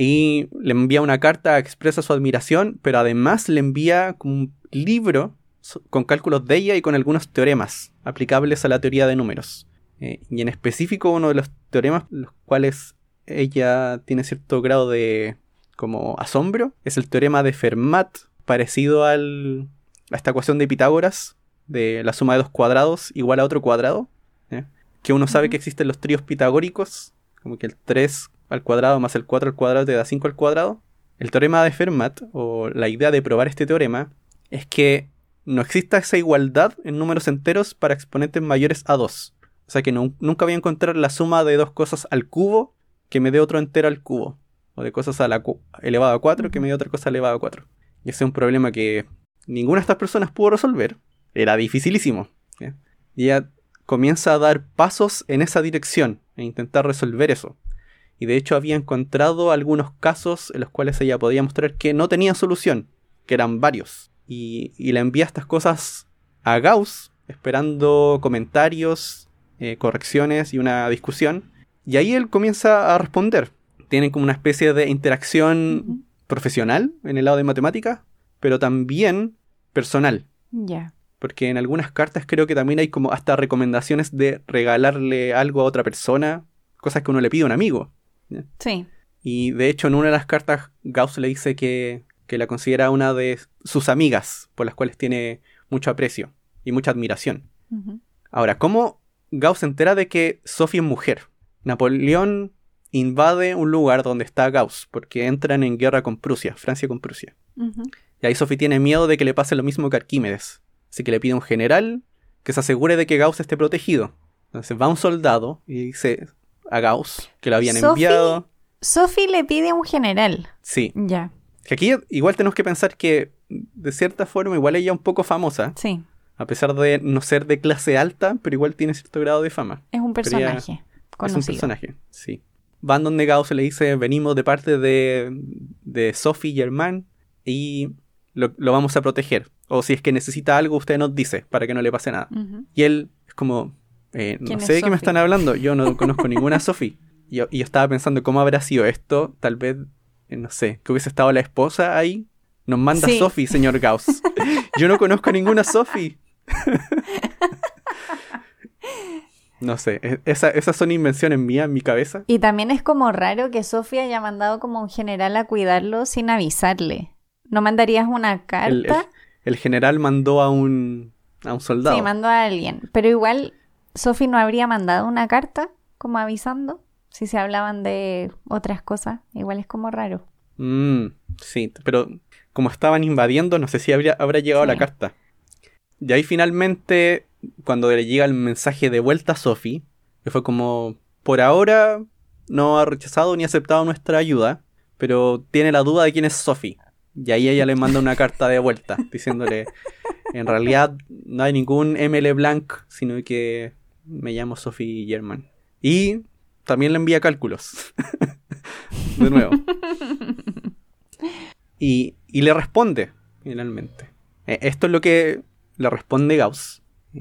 Y le envía una carta, expresa su admiración, pero además le envía como un libro con cálculos de ella y con algunos teoremas aplicables a la teoría de números. Y en específico uno de los teoremas los cuales ella tiene cierto grado de como asombro es el teorema de Fermat, parecido a esta ecuación de Pitágoras de la suma de dos cuadrados igual a otro cuadrado, ¿ya? Que uno sabe que existen los tríos pitagóricos, como que el 3 al cuadrado más el 4 al cuadrado te da 5 al cuadrado. El teorema de Fermat, o la idea de probar este teorema, es que no exista esa igualdad en números enteros para exponentes mayores a 2. O sea que nunca voy a encontrar la suma de dos cosas al cubo que me dé otro entero al cubo. O de cosas a la elevado a 4 que me dé otra cosa elevado a 4. Y ese es un problema que ninguna de estas personas pudo resolver. Era dificilísimo, ¿ya? Y ella comienza a dar pasos en esa dirección, e intentar resolver eso. Y de hecho había encontrado algunos casos en los cuales ella podía mostrar que no tenía solución, que eran varios. Y le envía estas cosas a Gauss, esperando comentarios, correcciones y una discusión. Y ahí él comienza a responder. Tienen como una especie de interacción profesional en el lado de matemáticas, pero también personal. Ya. Porque en algunas cartas creo que también hay como hasta recomendaciones de regalarle algo a otra persona, cosas que uno le pide a un amigo, ¿ya? Sí. Y de hecho en una de las cartas Gauss le dice que la considera una de sus amigas, por las cuales tiene mucho aprecio y mucha admiración. Ahora, ¿cómo Gauss se entera de que Sophie es mujer? Napoleón invade un lugar donde está Gauss, porque entran en guerra con Prusia, Francia con Prusia. Y ahí Sophie tiene miedo de que le pase lo mismo que Arquímedes. Así que le pide a un general que se asegure de que Gauss esté protegido. Entonces va un soldado y dice a Gauss que lo habían enviado. Sophie le pide a un general. Sí. Ya. Que aquí igual tenemos que pensar que de cierta forma igual ella es un poco famosa. Sí. A pesar de no ser de clase alta, pero igual tiene cierto grado de fama. Es un personaje conocido. Es un personaje, sí. Van donde Gauss le dice, venimos de parte de Sophie Germain y lo vamos a proteger. O si es que necesita algo, usted nos dice para que no le pase nada. Y él es como, no sé de qué me están hablando, yo no conozco ninguna Sophie. Y yo estaba pensando cómo habrá sido esto, tal vez, no sé, que hubiese estado la esposa ahí. Nos manda Sophie, señor Gauss. Yo no conozco ninguna Sophie. No sé, esas son invenciones mías en mi cabeza. Y también es como raro que Sophie haya mandado como un general a cuidarlo sin avisarle. ¿No mandarías una carta? El general mandó a un soldado. Sí, mandó a alguien. Pero igual, Sophie no habría mandado una carta como avisando si se hablaban de otras cosas. Igual es como raro. Sí, pero como estaban invadiendo, no sé si habrá llegado la carta. Y ahí finalmente, cuando le llega el mensaje de vuelta a Sophie, que fue como, por ahora no ha rechazado ni aceptado nuestra ayuda, pero tiene la duda de quién es Sophie. Y ahí ella le manda una carta de vuelta, diciéndole, en realidad no hay ningún M. LeBlanc, sino que me llamo Sophie German. Y también le envía cálculos. De nuevo. Y le responde, finalmente. Esto es lo que le responde Gauss.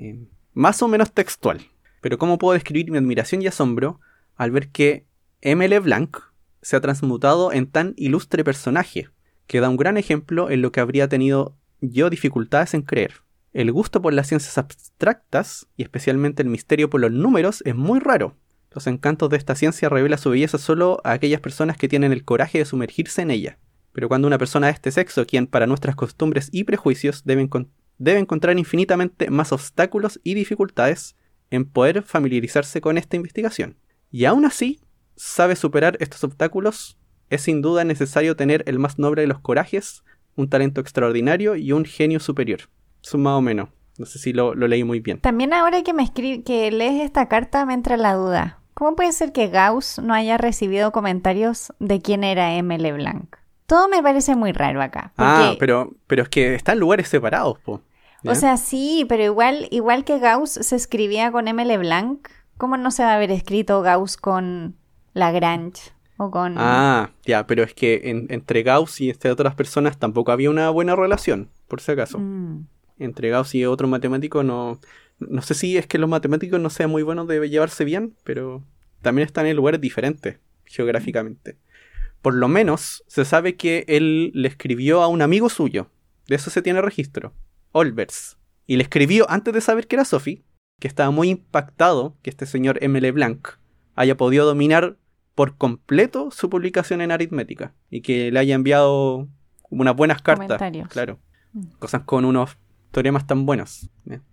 Más o menos textual. Pero ¿cómo puedo describir mi admiración y asombro al ver que M. LeBlanc se ha transmutado en tan ilustre personaje, que da un gran ejemplo en lo que habría tenido yo dificultades en creer? El gusto por las ciencias abstractas, y especialmente el misterio por los números, es muy raro. Los encantos de esta ciencia revelan su belleza solo a aquellas personas que tienen el coraje de sumergirse en ella. Pero cuando una persona de este sexo, quien para nuestras costumbres y prejuicios debe encontrar infinitamente más obstáculos y dificultades en poder familiarizarse con esta investigación, y aún así sabe superar estos obstáculos, es sin duda necesario tener el más noble de los corajes, un talento extraordinario y un genio superior. Eso más o menos. No sé si lo leí muy bien. También ahora que lees esta carta me entra la duda. ¿Cómo puede ser que Gauss no haya recibido comentarios de quién era M. LeBlanc? Todo me parece muy raro acá. Pero es que están en lugares separados, po. ¿Ya? O sea, sí, pero igual que Gauss se escribía con M. LeBlanc, ¿cómo no se va a haber escrito Gauss con Lagrange o con...? Ya, pero es que entre Gauss y otras personas tampoco había una buena relación, por si acaso. Entre Gauss y otro matemático no sé si es que los matemáticos no sean muy buenos de llevarse bien, pero también están en lugares diferentes geográficamente. Por lo menos se sabe que él le escribió a un amigo suyo, de eso se tiene registro, Olbers, y le escribió antes de saber que era Sophie, que estaba muy impactado que este señor M. LeBlanc haya podido dominar por completo su publicación en aritmética y que le haya enviado unas buenas cartas. Comentarios. Claro, cosas con unos teoremas tan buenos.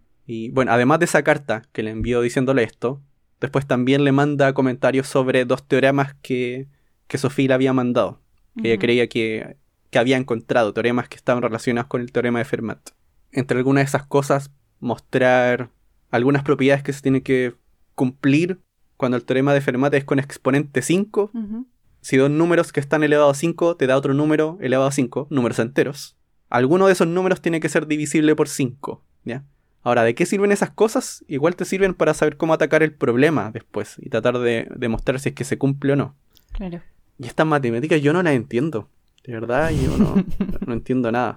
Y bueno, además de esa carta que le envió diciéndole esto, después también le manda comentarios sobre 2 teoremas que Sophie le había mandado, que ella creía que había encontrado, teoremas que estaban relacionados con el teorema de Fermat. Entre algunas de esas cosas, mostrar algunas propiedades que se tienen que cumplir cuando el teorema de Fermat es con exponente 5. Si 2 números que están elevados a 5 te da otro número elevado a 5, números enteros, alguno de esos números tiene que ser divisible por 5, ¿ya? Ahora, ¿de qué sirven esas cosas? Igual te sirven para saber cómo atacar el problema después y tratar de demostrar si es que se cumple o no. Claro. Y estas matemáticas yo no las entiendo. De verdad, yo no entiendo nada.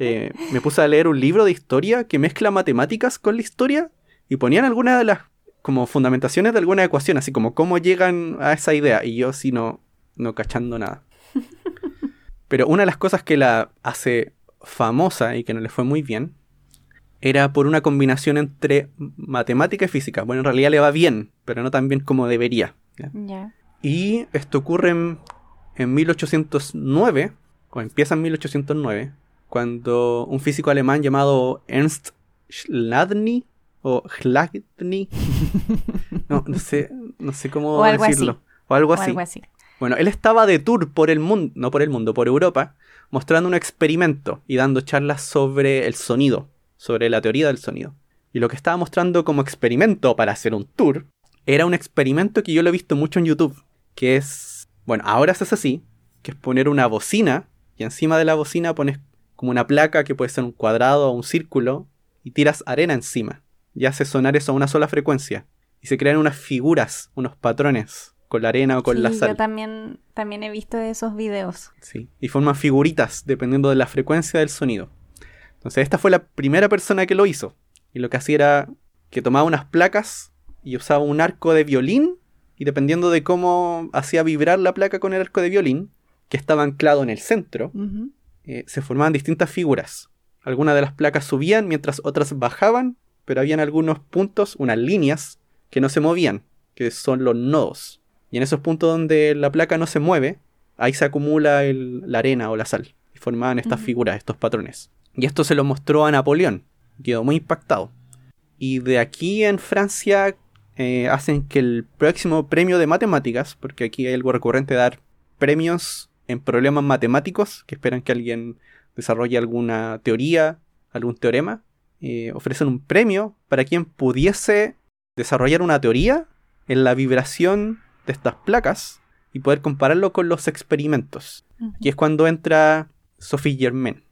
Me puse a leer un libro de historia que mezcla matemáticas con la historia y ponían algunas de las como fundamentaciones de alguna ecuación, así como cómo llegan a esa idea. Y yo sí no cachando nada. Pero una de las cosas que la hace famosa y que no le fue muy bien era por una combinación entre matemática y física. Bueno, en realidad le va bien, pero no tan bien como debería. Ya. Y esto ocurre en 1809, o empieza en 1809, cuando un físico alemán llamado Ernst Chladni, o Chladni, no sé cómo o algo decirlo, así. o algo así. Bueno, él estaba de tour por el mundo, no por el mundo, por Europa, mostrando un experimento y dando charlas sobre el sonido, sobre la teoría del sonido. Y lo que estaba mostrando como experimento para hacer un tour era un experimento que yo lo he visto mucho en YouTube, que es, bueno, ahora se hace así, que es poner una bocina y encima de la bocina pones como una placa que puede ser un cuadrado o un círculo y tiras arena encima y haces sonar eso a una sola frecuencia y se crean unas figuras, unos patrones con la arena o con la sal. Yo también he visto esos videos. Sí, y forman figuritas dependiendo de la frecuencia del sonido. Entonces esta fue la primera persona que lo hizo y lo que hacía era que tomaba unas placas y usaba un arco de violín y dependiendo de cómo hacía vibrar la placa con el arco de violín, que estaba anclado en el centro, se formaban distintas figuras. Algunas de las placas subían mientras otras bajaban, pero habían algunos puntos, unas líneas, que no se movían, que son los nodos. Y en esos puntos donde la placa no se mueve, ahí se acumula la arena o la sal. Y formaban estas figuras, estos patrones. Y esto se lo mostró a Napoleón. Quedó muy impactado. Y de aquí en Francia hacen que el próximo premio de matemáticas, porque aquí hay algo recurrente de dar premios en problemas matemáticos, que esperan que alguien desarrolle alguna teoría, algún teorema, ofrecen un premio para quien pudiese desarrollar una teoría en la vibración de estas placas y poder compararlo con los experimentos. Y es cuando entra Sophie Germain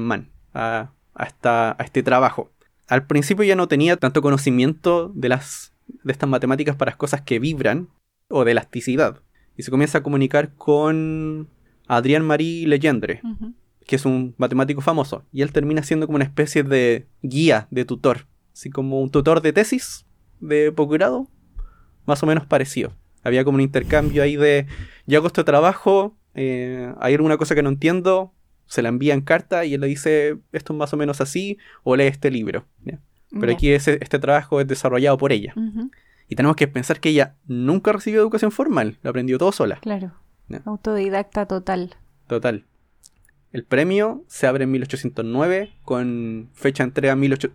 a este trabajo. Al principio ya no tenía tanto conocimiento de estas matemáticas para las cosas que vibran o de elasticidad. Y se comienza a comunicar con Adrien-Marie Legendre, que es un matemático famoso. Y él termina siendo como una especie de guía, de tutor. Así como un tutor de tesis de posgrado, más o menos parecido. Había como un intercambio ahí de, yo hago este trabajo, hay alguna cosa que no entiendo, se la envía en carta y él le dice, esto es más o menos así, o lee este libro. ¿Ya? Pero aquí este trabajo es desarrollado por ella. Y tenemos que pensar que ella nunca recibió educación formal, lo aprendió todo sola. Claro, ¿Ya? Autodidacta total. Total. El premio se abre en 1809, con fecha de entrega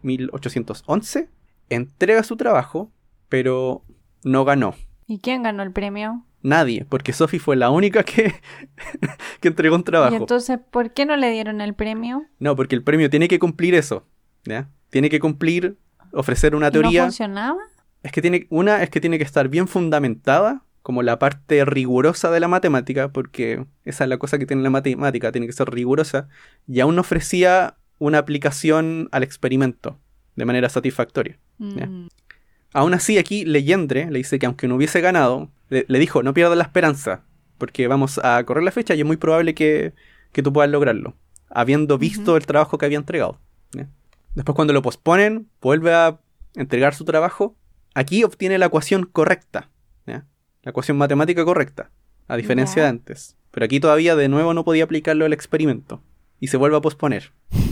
1811. Entrega su trabajo, pero no ganó. ¿Y quién ganó el premio? Nadie, porque Sophie fue la única que entregó un trabajo. ¿Y entonces por qué no le dieron el premio? No, porque el premio tiene que cumplir eso, ¿ya? Tiene que cumplir, ofrecer una teoría. ¿No funcionaba? Es que tiene que estar bien fundamentada, como la parte rigurosa de la matemática, porque esa es la cosa que tiene la matemática, tiene que ser rigurosa, y aún no ofrecía una aplicación al experimento de manera satisfactoria. ¿Ya? Aún así, aquí Legendre le dice que aunque no hubiese ganado, le dijo, no pierdas la esperanza, porque vamos a correr la fecha y es muy probable que tú puedas lograrlo, habiendo visto el trabajo que había entregado. ¿Ya? Después, cuando lo posponen, vuelve a entregar su trabajo. Aquí obtiene la ecuación correcta, ¿ya? La ecuación matemática correcta, a diferencia de antes. Pero aquí todavía de nuevo no podía aplicarlo al experimento. Y se vuelve a posponer.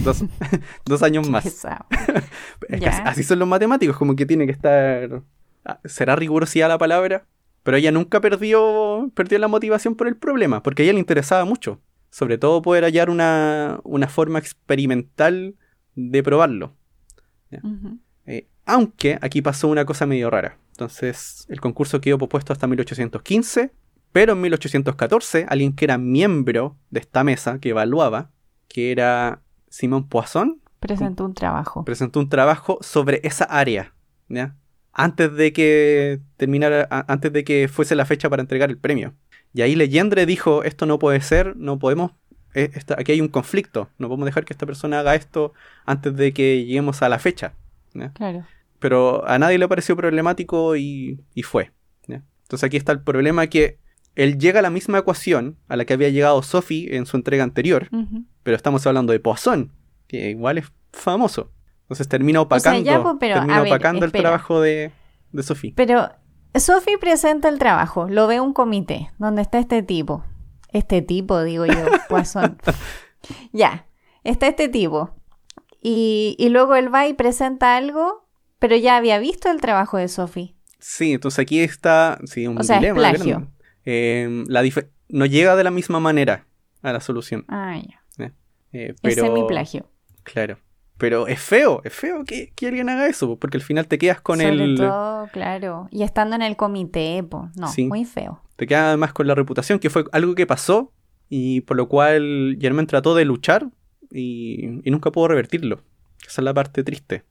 2 años más. Es que así son los matemáticos, como que tiene que estar... ¿Será rigurosidad la palabra? Pero ella nunca perdió la motivación por el problema, porque a ella le interesaba mucho. Sobre todo poder hallar una forma experimental de probarlo. ¿Ya? Aunque aquí pasó una cosa medio rara. Entonces el concurso quedó pospuesto hasta 1815, pero en 1814 alguien que era miembro de esta mesa, que evaluaba, que era Simón Poisson, presentó un trabajo sobre esa área, ¿ya? Antes de que fuese la fecha para entregar el premio. Y ahí Legendre dijo, esto no puede ser, no podemos, aquí hay un conflicto, no podemos dejar que esta persona haga esto antes de que lleguemos a la fecha, ¿ya? Claro. Pero a nadie le pareció problemático y fue, ¿ya? Entonces aquí está el problema, que él llega a la misma ecuación a la que había llegado Sophie en su entrega anterior, pero estamos hablando de Poisson, que igual es famoso. Entonces termina opacando el trabajo de Sophie. Pero Sophie presenta el trabajo, lo ve un comité donde está este tipo, digo yo, Poisson. Ya, está este tipo. Y luego él va y presenta algo, pero ya había visto el trabajo de Sophie. Sí, entonces aquí está un dilema. Es plagio. No llega de la misma manera a la solución. Ya. Pero, es semiplagio. Claro. Pero es feo que alguien haga eso, porque al final te quedas con Sobre todo, claro. Y estando en el comité, sí, muy feo. Te quedas además con la reputación, que fue algo que pasó y por lo cual Germain trató de luchar y nunca pudo revertirlo. Esa es la parte triste.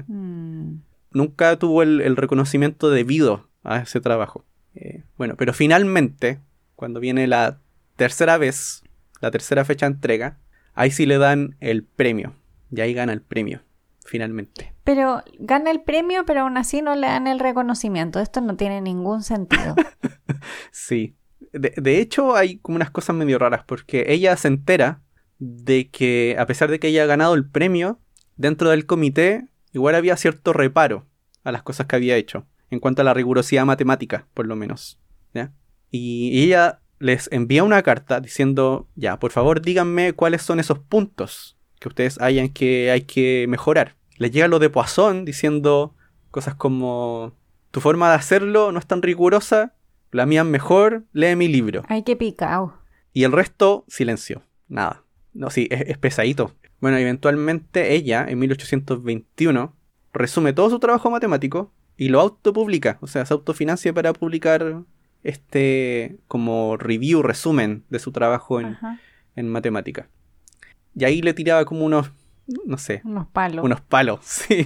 Nunca tuvo el reconocimiento debido a ese trabajo. Bueno, pero finalmente, cuando viene la tercera fecha de entrega, ahí sí le dan el premio. Y ahí gana el premio, finalmente. Pero gana el premio, pero aún así no le dan el reconocimiento. Esto no tiene ningún sentido. Sí. De hecho, hay como unas cosas medio raras, porque ella se entera de que, a pesar de que ella ha ganado el premio, dentro del comité igual había cierto reparo a las cosas que había hecho, en cuanto a la rigurosidad matemática, por lo menos, ¿ya? Y ella les envía una carta diciendo, ya, por favor díganme cuáles son esos puntos que ustedes hay que mejorar. Les llega lo de Poisson diciendo cosas como, tu forma de hacerlo no es tan rigurosa, la mía es mejor, lee mi libro. Ay, qué picao. Y el resto, silencio, nada. No, sí, es pesadito. Bueno, eventualmente ella, en 1821, resume todo su trabajo matemático y lo autopublica. O sea, se autofinancia para publicar como review, resumen de su trabajo en matemática. Y ahí le tiraba como unos, no sé. Unos palos. Unos palos, sí.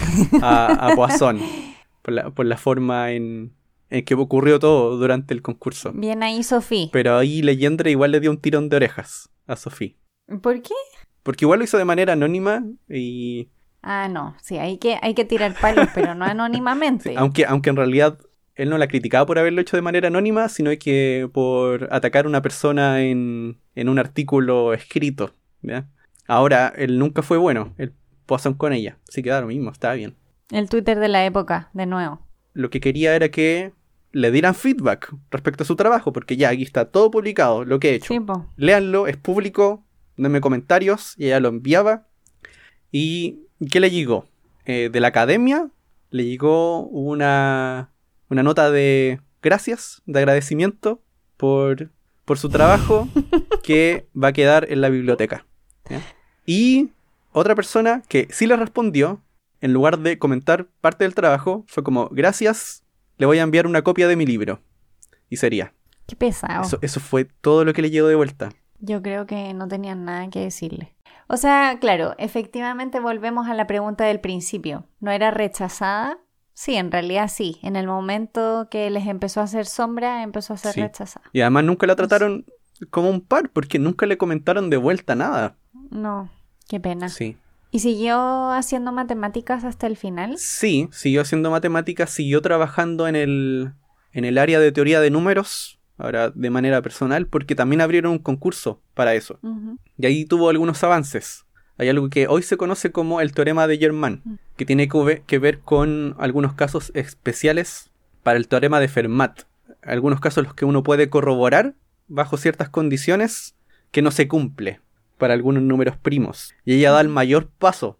a Poisson. Por la forma en que ocurrió todo durante el concurso. Bien ahí, Sophie. Pero ahí Legendre igual le dio un tirón de orejas a Sophie. ¿Por qué? Porque igual lo hizo de manera anónima y... Ah, no. Sí, hay que tirar palos, pero no anónimamente. Sí, aunque en realidad él no la criticaba por haberlo hecho de manera anónima, sino que por atacar a una persona en un artículo escrito, ¿ya? Ahora, él nunca fue bueno, el Poisson con ella. Así que da lo mismo, estaba bien. El Twitter de la época, de nuevo. Lo que quería era que le dieran feedback respecto a su trabajo, porque ya aquí está todo publicado, lo que he hecho. Sí, po. Léanlo, es público, denme comentarios, y ella lo enviaba. ¿Y qué le llegó? De la academia le llegó una nota de gracias, de agradecimiento por su trabajo que va a quedar en la biblioteca, ¿ya? Y otra persona que sí le respondió, en lugar de comentar parte del trabajo, fue como, gracias, le voy a enviar una copia de mi libro. Y sería. Qué pesado. Eso fue todo lo que le llegó de vuelta. Yo creo que no tenían nada que decirle. O sea, claro, efectivamente volvemos a la pregunta del principio. ¿No era rechazada? Sí, en realidad sí. En el momento que les empezó a hacer sombra, empezó a ser rechazada. Y además nunca la trataron como un par, porque nunca le comentaron de vuelta nada. No, qué pena. Sí. ¿Y siguió haciendo matemáticas hasta el final? Sí, siguió haciendo matemáticas, siguió trabajando en el área de teoría de números, ahora de manera personal, porque también abrieron un concurso para eso. Uh-huh. Y ahí tuvo algunos avances. Hay algo que hoy se conoce como el teorema de Germain, que tiene que ver con algunos casos especiales para el teorema de Fermat. Algunos casos en los que uno puede corroborar bajo ciertas condiciones que no se cumple para algunos números primos. Y ella da el mayor paso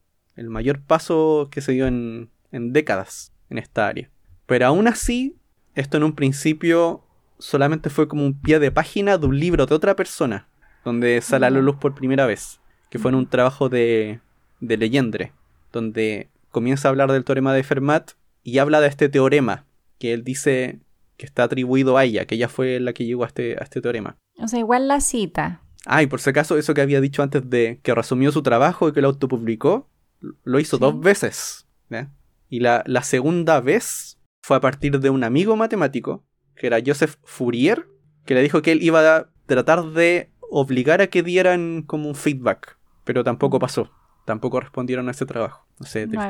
que se dio en décadas en esta área. Pero aún así, esto en un principio solamente fue como un pie de página de un libro de otra persona, donde sale a la luz por primera vez, que fue en un trabajo de Legendre, donde comienza a hablar del teorema de Fermat y habla de este teorema, que él dice que está atribuido a ella, que ella fue la que llegó a este teorema. O sea, igual la cita. Ah, y por si acaso, eso que había dicho antes de que resumió su trabajo y que lo autopublicó, lo hizo 2 veces, ¿ya? Y la segunda vez fue a partir de un amigo matemático, que era Joseph Fourier, que le dijo que él iba a tratar de obligar a que dieran como un feedback, pero tampoco pasó. Tampoco respondieron a ese trabajo. No sé, No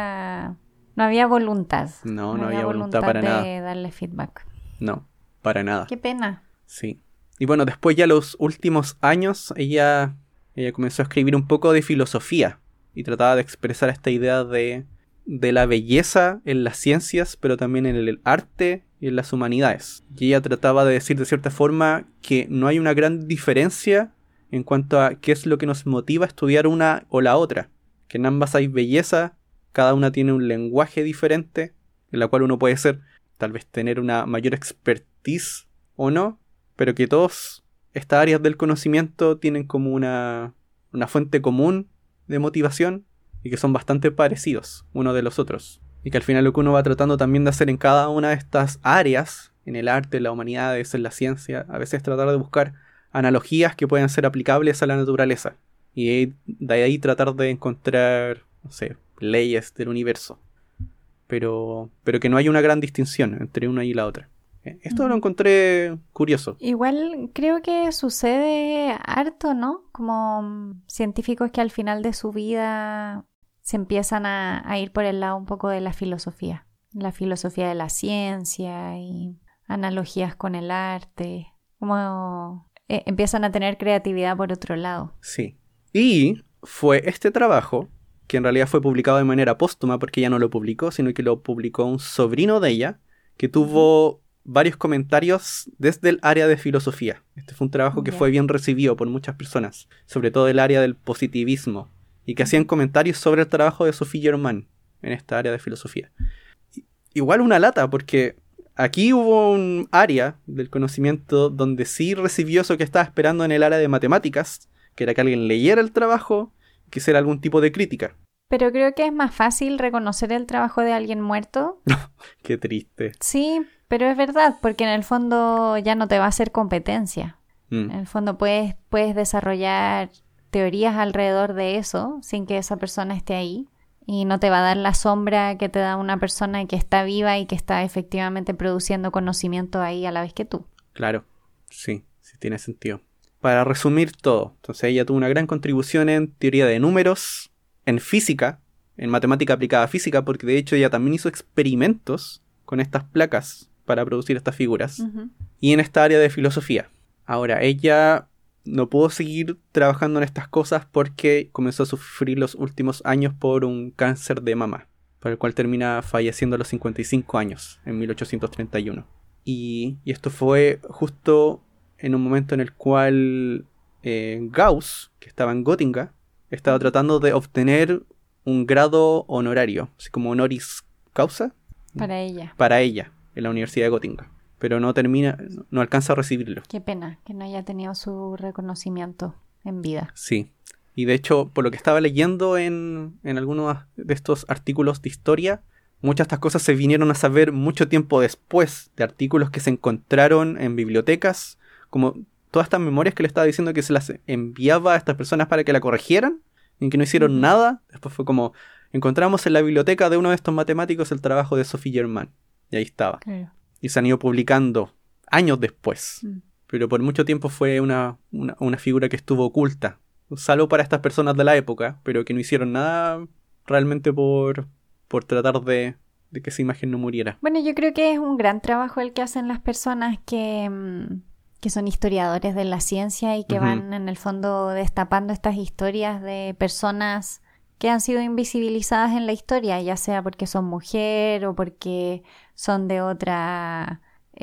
había voluntad. No había voluntad para nada. De darle feedback. No, para nada. Qué pena. Sí. Y bueno, después ya los últimos años, ella comenzó a escribir un poco de filosofía y trataba de expresar esta idea de la belleza en las ciencias, pero también en el arte y en las humanidades. Y ella trataba de decir de cierta forma que no hay una gran diferencia en cuanto a qué es lo que nos motiva a estudiar una o la otra. Que en ambas hay belleza, cada una tiene un lenguaje diferente, en la cual uno puede tal vez tener una mayor expertise o no, pero que todas estas áreas del conocimiento tienen como una fuente común de motivación y que son bastante parecidos unos de los otros. Y que al final lo que uno va tratando también de hacer en cada una de estas áreas, en el arte, en las humanidades, en la ciencia, a veces tratar de buscar analogías que puedan ser aplicables a la naturaleza. Y de ahí tratar de encontrar, no sé, leyes del universo. Pero que no hay una gran distinción entre una y la otra. Esto lo encontré curioso. Igual creo que sucede harto, ¿no? Como científicos que al final de su vida se empiezan a ir por el lado un poco de la filosofía de la ciencia y analogías con el arte, como empiezan a tener creatividad por otro lado. Sí. Y fue este trabajo, que en realidad fue publicado de manera póstuma porque ella no lo publicó, sino que lo publicó un sobrino de ella, que tuvo varios comentarios desde el área de filosofía. Este fue un trabajo que fue bien recibido por muchas personas, sobre todo el área del positivismo, y que hacían comentarios sobre el trabajo de Sophie Germain en esta área de filosofía. igual una lata, porque aquí hubo un área del conocimiento donde sí recibió eso que estaba esperando en el área de matemáticas, que era que alguien leyera el trabajo, que hiciera algún tipo de crítica. Pero creo que es más fácil reconocer el trabajo de alguien muerto. Qué triste. Sí, pero es verdad, porque en el fondo ya no te va a hacer competencia. En el fondo puedes desarrollar teorías alrededor de eso sin que esa persona esté ahí. Y no te va a dar la sombra que te da una persona que está viva y que está efectivamente produciendo conocimiento ahí a la vez que tú. Claro, sí tiene sentido. Para resumir todo, entonces ella tuvo una gran contribución en teoría de números, en física, en matemática aplicada a física, porque de hecho ella también hizo experimentos con estas placas para producir estas figuras, y en esta área de filosofía. Ahora, ella no pudo seguir trabajando en estas cosas porque comenzó a sufrir los últimos años por un cáncer de mama, por el cual termina falleciendo a los 55 años, en 1831. Y esto fue justo en un momento en el cual Gauss, que estaba en Gotinga, estaba tratando de obtener un grado honorario, así como honoris causa. Para ella. Para ella, en la Universidad de Gotinga. Pero no alcanza a recibirlo. Qué pena que no haya tenido su reconocimiento en vida. Sí. Y de hecho, por lo que estaba leyendo en algunos de estos artículos de historia, muchas de estas cosas se vinieron a saber mucho tiempo después de artículos que se encontraron en bibliotecas, como todas estas memorias que le estaba diciendo que se las enviaba a estas personas para que la corrigieran, y que no hicieron nada. Después fue como, encontramos en la biblioteca de uno de estos matemáticos el trabajo de Sophie Germain. Y ahí estaba. Claro. Y se han ido publicando años después. Pero por mucho tiempo fue una figura que estuvo oculta. Salvo para estas personas de la época, pero que no hicieron nada realmente por tratar de que esa imagen no muriera. Bueno, yo creo que es un gran trabajo el que hacen las personas que son historiadores de la ciencia y que van en el fondo destapando estas historias de personas que han sido invisibilizadas en la historia, ya sea porque son mujer o porque son de otra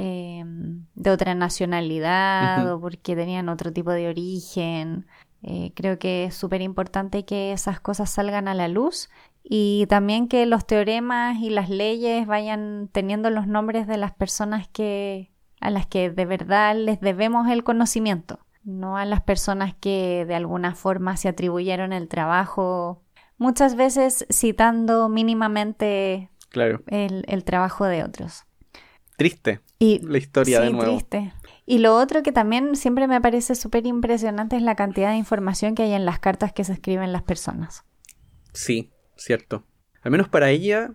nacionalidad o porque tenían otro tipo de origen. Creo que es súper importante que esas cosas salgan a la luz y también que los teoremas y las leyes vayan teniendo los nombres de las personas a las que de verdad les debemos el conocimiento, no a las personas que de alguna forma se atribuyeron el trabajo, muchas veces citando mínimamente el trabajo de otros. Triste la historia de nuevo. Triste. Y lo otro que también siempre me parece súper impresionante es la cantidad de información que hay en las cartas que se escriben las personas. Sí, cierto. Al menos para ella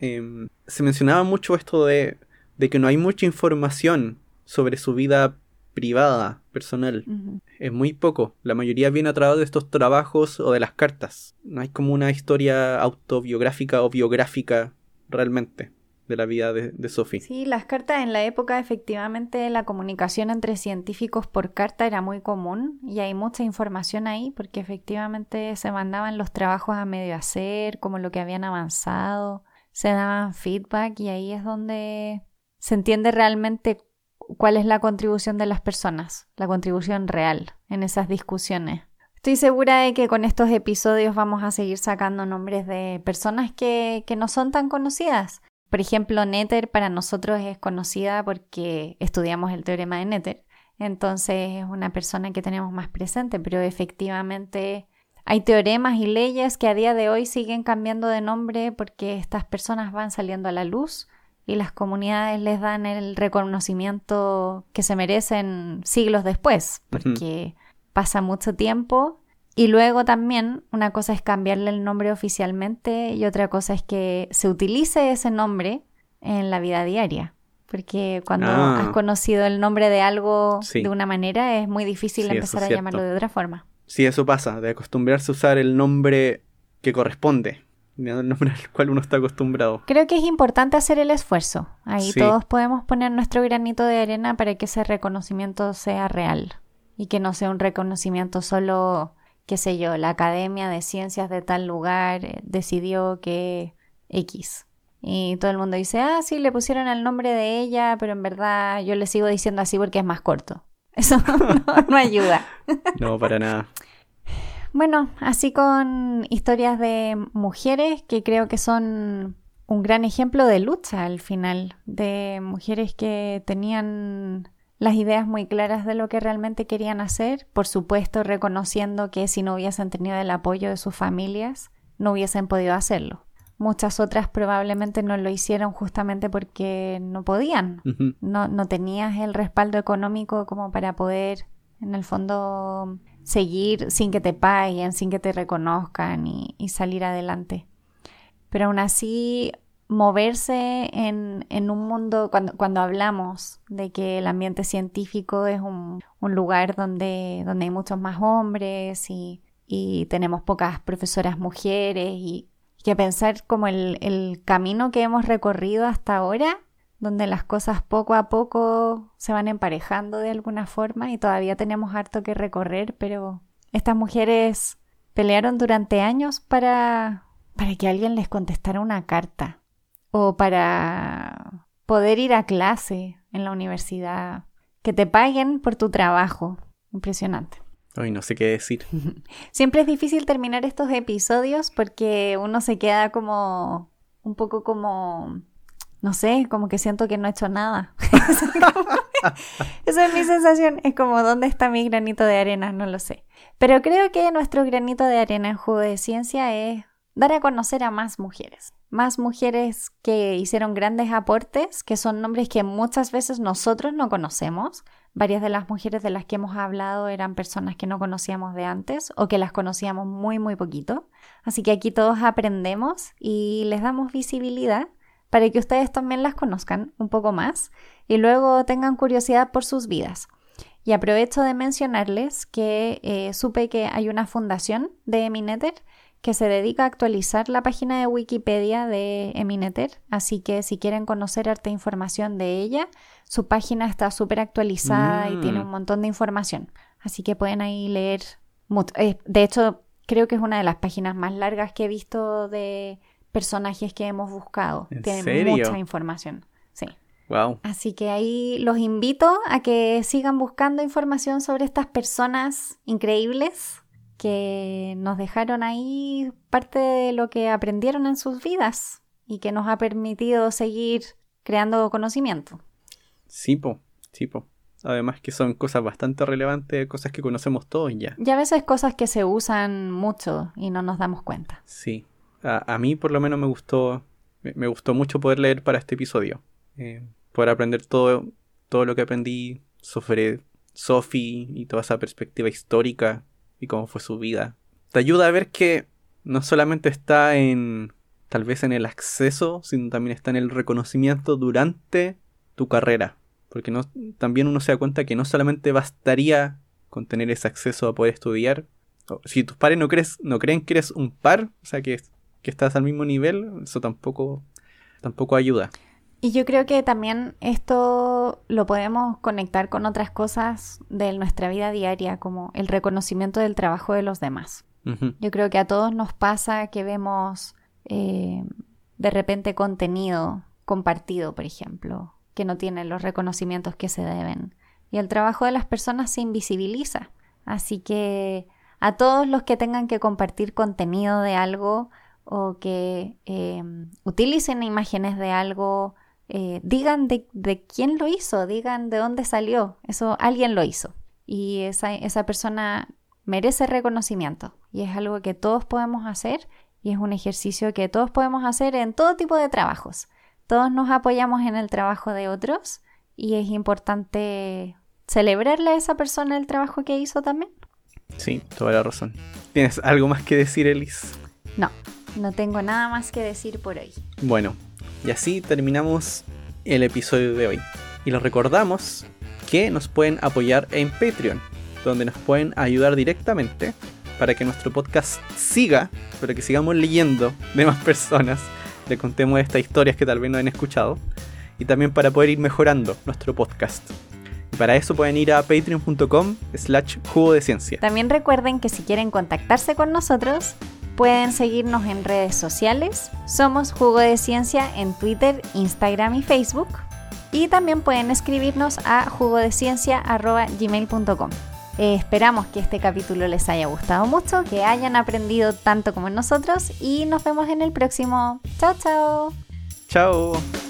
se mencionaba mucho esto de que no hay mucha información sobre su vida privada, personal. Es muy poco. La mayoría viene a través de estos trabajos o de las cartas. No hay como una historia autobiográfica o biográfica realmente de la vida de Sophie. Sí, las cartas en la época, efectivamente, la comunicación entre científicos por carta era muy común y hay mucha información ahí porque efectivamente se mandaban los trabajos a medio hacer, como lo que habían avanzado, se daban feedback y ahí es donde se entiende realmente cuál es la contribución de las personas, la contribución real en esas discusiones. Estoy segura de que con estos episodios vamos a seguir sacando nombres de personas que no son tan conocidas. Por ejemplo, Noether para nosotros es conocida porque estudiamos el teorema de Noether. Entonces es una persona que tenemos más presente, pero efectivamente hay teoremas y leyes que a día de hoy siguen cambiando de nombre porque estas personas van saliendo a la luz y las comunidades les dan el reconocimiento que se merecen siglos después, porque pasa mucho tiempo. Y luego también una cosa es cambiarle el nombre oficialmente y otra cosa es que se utilice ese nombre en la vida diaria. Porque cuando has conocido el nombre de algo de una manera es muy difícil empezar a llamarlo de otra forma. Sí, eso pasa, de acostumbrarse a usar el nombre que corresponde, el nombre al cual uno está acostumbrado. Creo que es importante hacer el esfuerzo. Ahí todos podemos poner nuestro granito de arena para que ese reconocimiento sea real y que no sea un reconocimiento solo, qué sé yo, la Academia de Ciencias de tal lugar decidió que X. Y todo el mundo dice, sí, le pusieron el nombre de ella, pero en verdad yo le sigo diciendo así porque es más corto. Eso no ayuda. No, para nada. Bueno, así con historias de mujeres que creo que son un gran ejemplo de lucha al final, de mujeres que tenían las ideas muy claras de lo que realmente querían hacer, por supuesto reconociendo que si no hubiesen tenido el apoyo de sus familias, no hubiesen podido hacerlo. Muchas otras probablemente no lo hicieron justamente porque no podían, no tenías el respaldo económico como para poder, en el fondo, seguir sin que te paguen, sin que te reconozcan y salir adelante. Pero aún así, moverse en un mundo, cuando hablamos de que el ambiente científico es un lugar donde hay muchos más hombres y tenemos pocas profesoras mujeres y que pensar como el camino que hemos recorrido hasta ahora, donde las cosas poco a poco se van emparejando de alguna forma y todavía tenemos harto que recorrer, pero estas mujeres pelearon durante años para que alguien les contestara una carta o para poder ir a clase en la universidad, que te paguen por tu trabajo. Impresionante. Ay, no sé qué decir. Siempre es difícil terminar estos episodios porque uno se queda como un poco como, no sé, como que siento que no he hecho nada. Esa es mi sensación, es como ¿dónde está mi granito de arena? No lo sé. Pero creo que nuestro granito de arena en Jugo de Ciencia es dar a conocer a más mujeres que hicieron grandes aportes, que son nombres que muchas veces nosotros no conocemos. Varias de las mujeres de las que hemos hablado eran personas que no conocíamos de antes o que las conocíamos muy, muy poquito. Así que aquí todos aprendemos y les damos visibilidad para que ustedes también las conozcan un poco más y luego tengan curiosidad por sus vidas. Y aprovecho de mencionarles que supe que hay una fundación de Emineter que se dedica a actualizar la página de Wikipedia de Emineter, así que si quieren conocer harta información de ella, su página está súper actualizada y tiene un montón de información, así que pueden ahí leer mucho. De hecho, creo que es una de las páginas más largas que he visto de personajes que hemos buscado. Tiene mucha información, sí. Wow. Así que ahí los invito a que sigan buscando información sobre estas personas increíbles que nos dejaron ahí parte de lo que aprendieron en sus vidas y que nos ha permitido seguir creando conocimiento. Sí, po. Además que son cosas bastante relevantes, cosas que conocemos todos ya. Y a veces cosas que se usan mucho y no nos damos cuenta. Sí. A mí por lo menos me gustó mucho poder leer para este episodio. Poder aprender todo lo que aprendí sobre Sophie y toda esa perspectiva histórica y cómo fue su vida. Te ayuda a ver que no solamente está tal vez en el acceso, sino también está en el reconocimiento durante tu carrera. Porque también uno se da cuenta que no solamente bastaría con tener ese acceso a poder estudiar. Si tus pares no creen que eres un par, o sea que estás al mismo nivel, eso tampoco ayuda. Y yo creo que también esto lo podemos conectar con otras cosas de nuestra vida diaria, como el reconocimiento del trabajo de los demás. Uh-huh. Yo creo que a todos nos pasa que vemos de repente contenido compartido, por ejemplo, que no tiene los reconocimientos que se deben. Y el trabajo de las personas se invisibiliza. Así que a todos los que tengan que compartir contenido de algo o que utilicen imágenes de algo, digan de quién lo hizo, digan de dónde salió. Eso alguien lo hizo. Y esa persona merece reconocimiento. Y es algo que todos podemos hacer y es un ejercicio que todos podemos hacer en todo tipo de trabajos. Todos nos apoyamos en el trabajo de otros y es importante celebrarle a esa persona el trabajo que hizo también. Sí, toda la razón. ¿Tienes algo más que decir, Elis? No tengo nada más que decir por hoy. Bueno, y así terminamos el episodio de hoy. Y les recordamos que nos pueden apoyar en Patreon, donde nos pueden ayudar directamente para que nuestro podcast siga, para que sigamos leyendo de más personas, le contemos estas historias que tal vez no han escuchado, y también para poder ir mejorando nuestro podcast. Y para eso pueden ir a patreon.com/jugodeciencia. También recuerden que si quieren contactarse con nosotros, pueden seguirnos en redes sociales. Somos Jugo de Ciencia en Twitter, Instagram y Facebook. Y también pueden escribirnos a jugodeciencia@gmail.com. Esperamos que este capítulo les haya gustado mucho, que hayan aprendido tanto como nosotros y nos vemos en el próximo. ¡Chao, chao! Chao.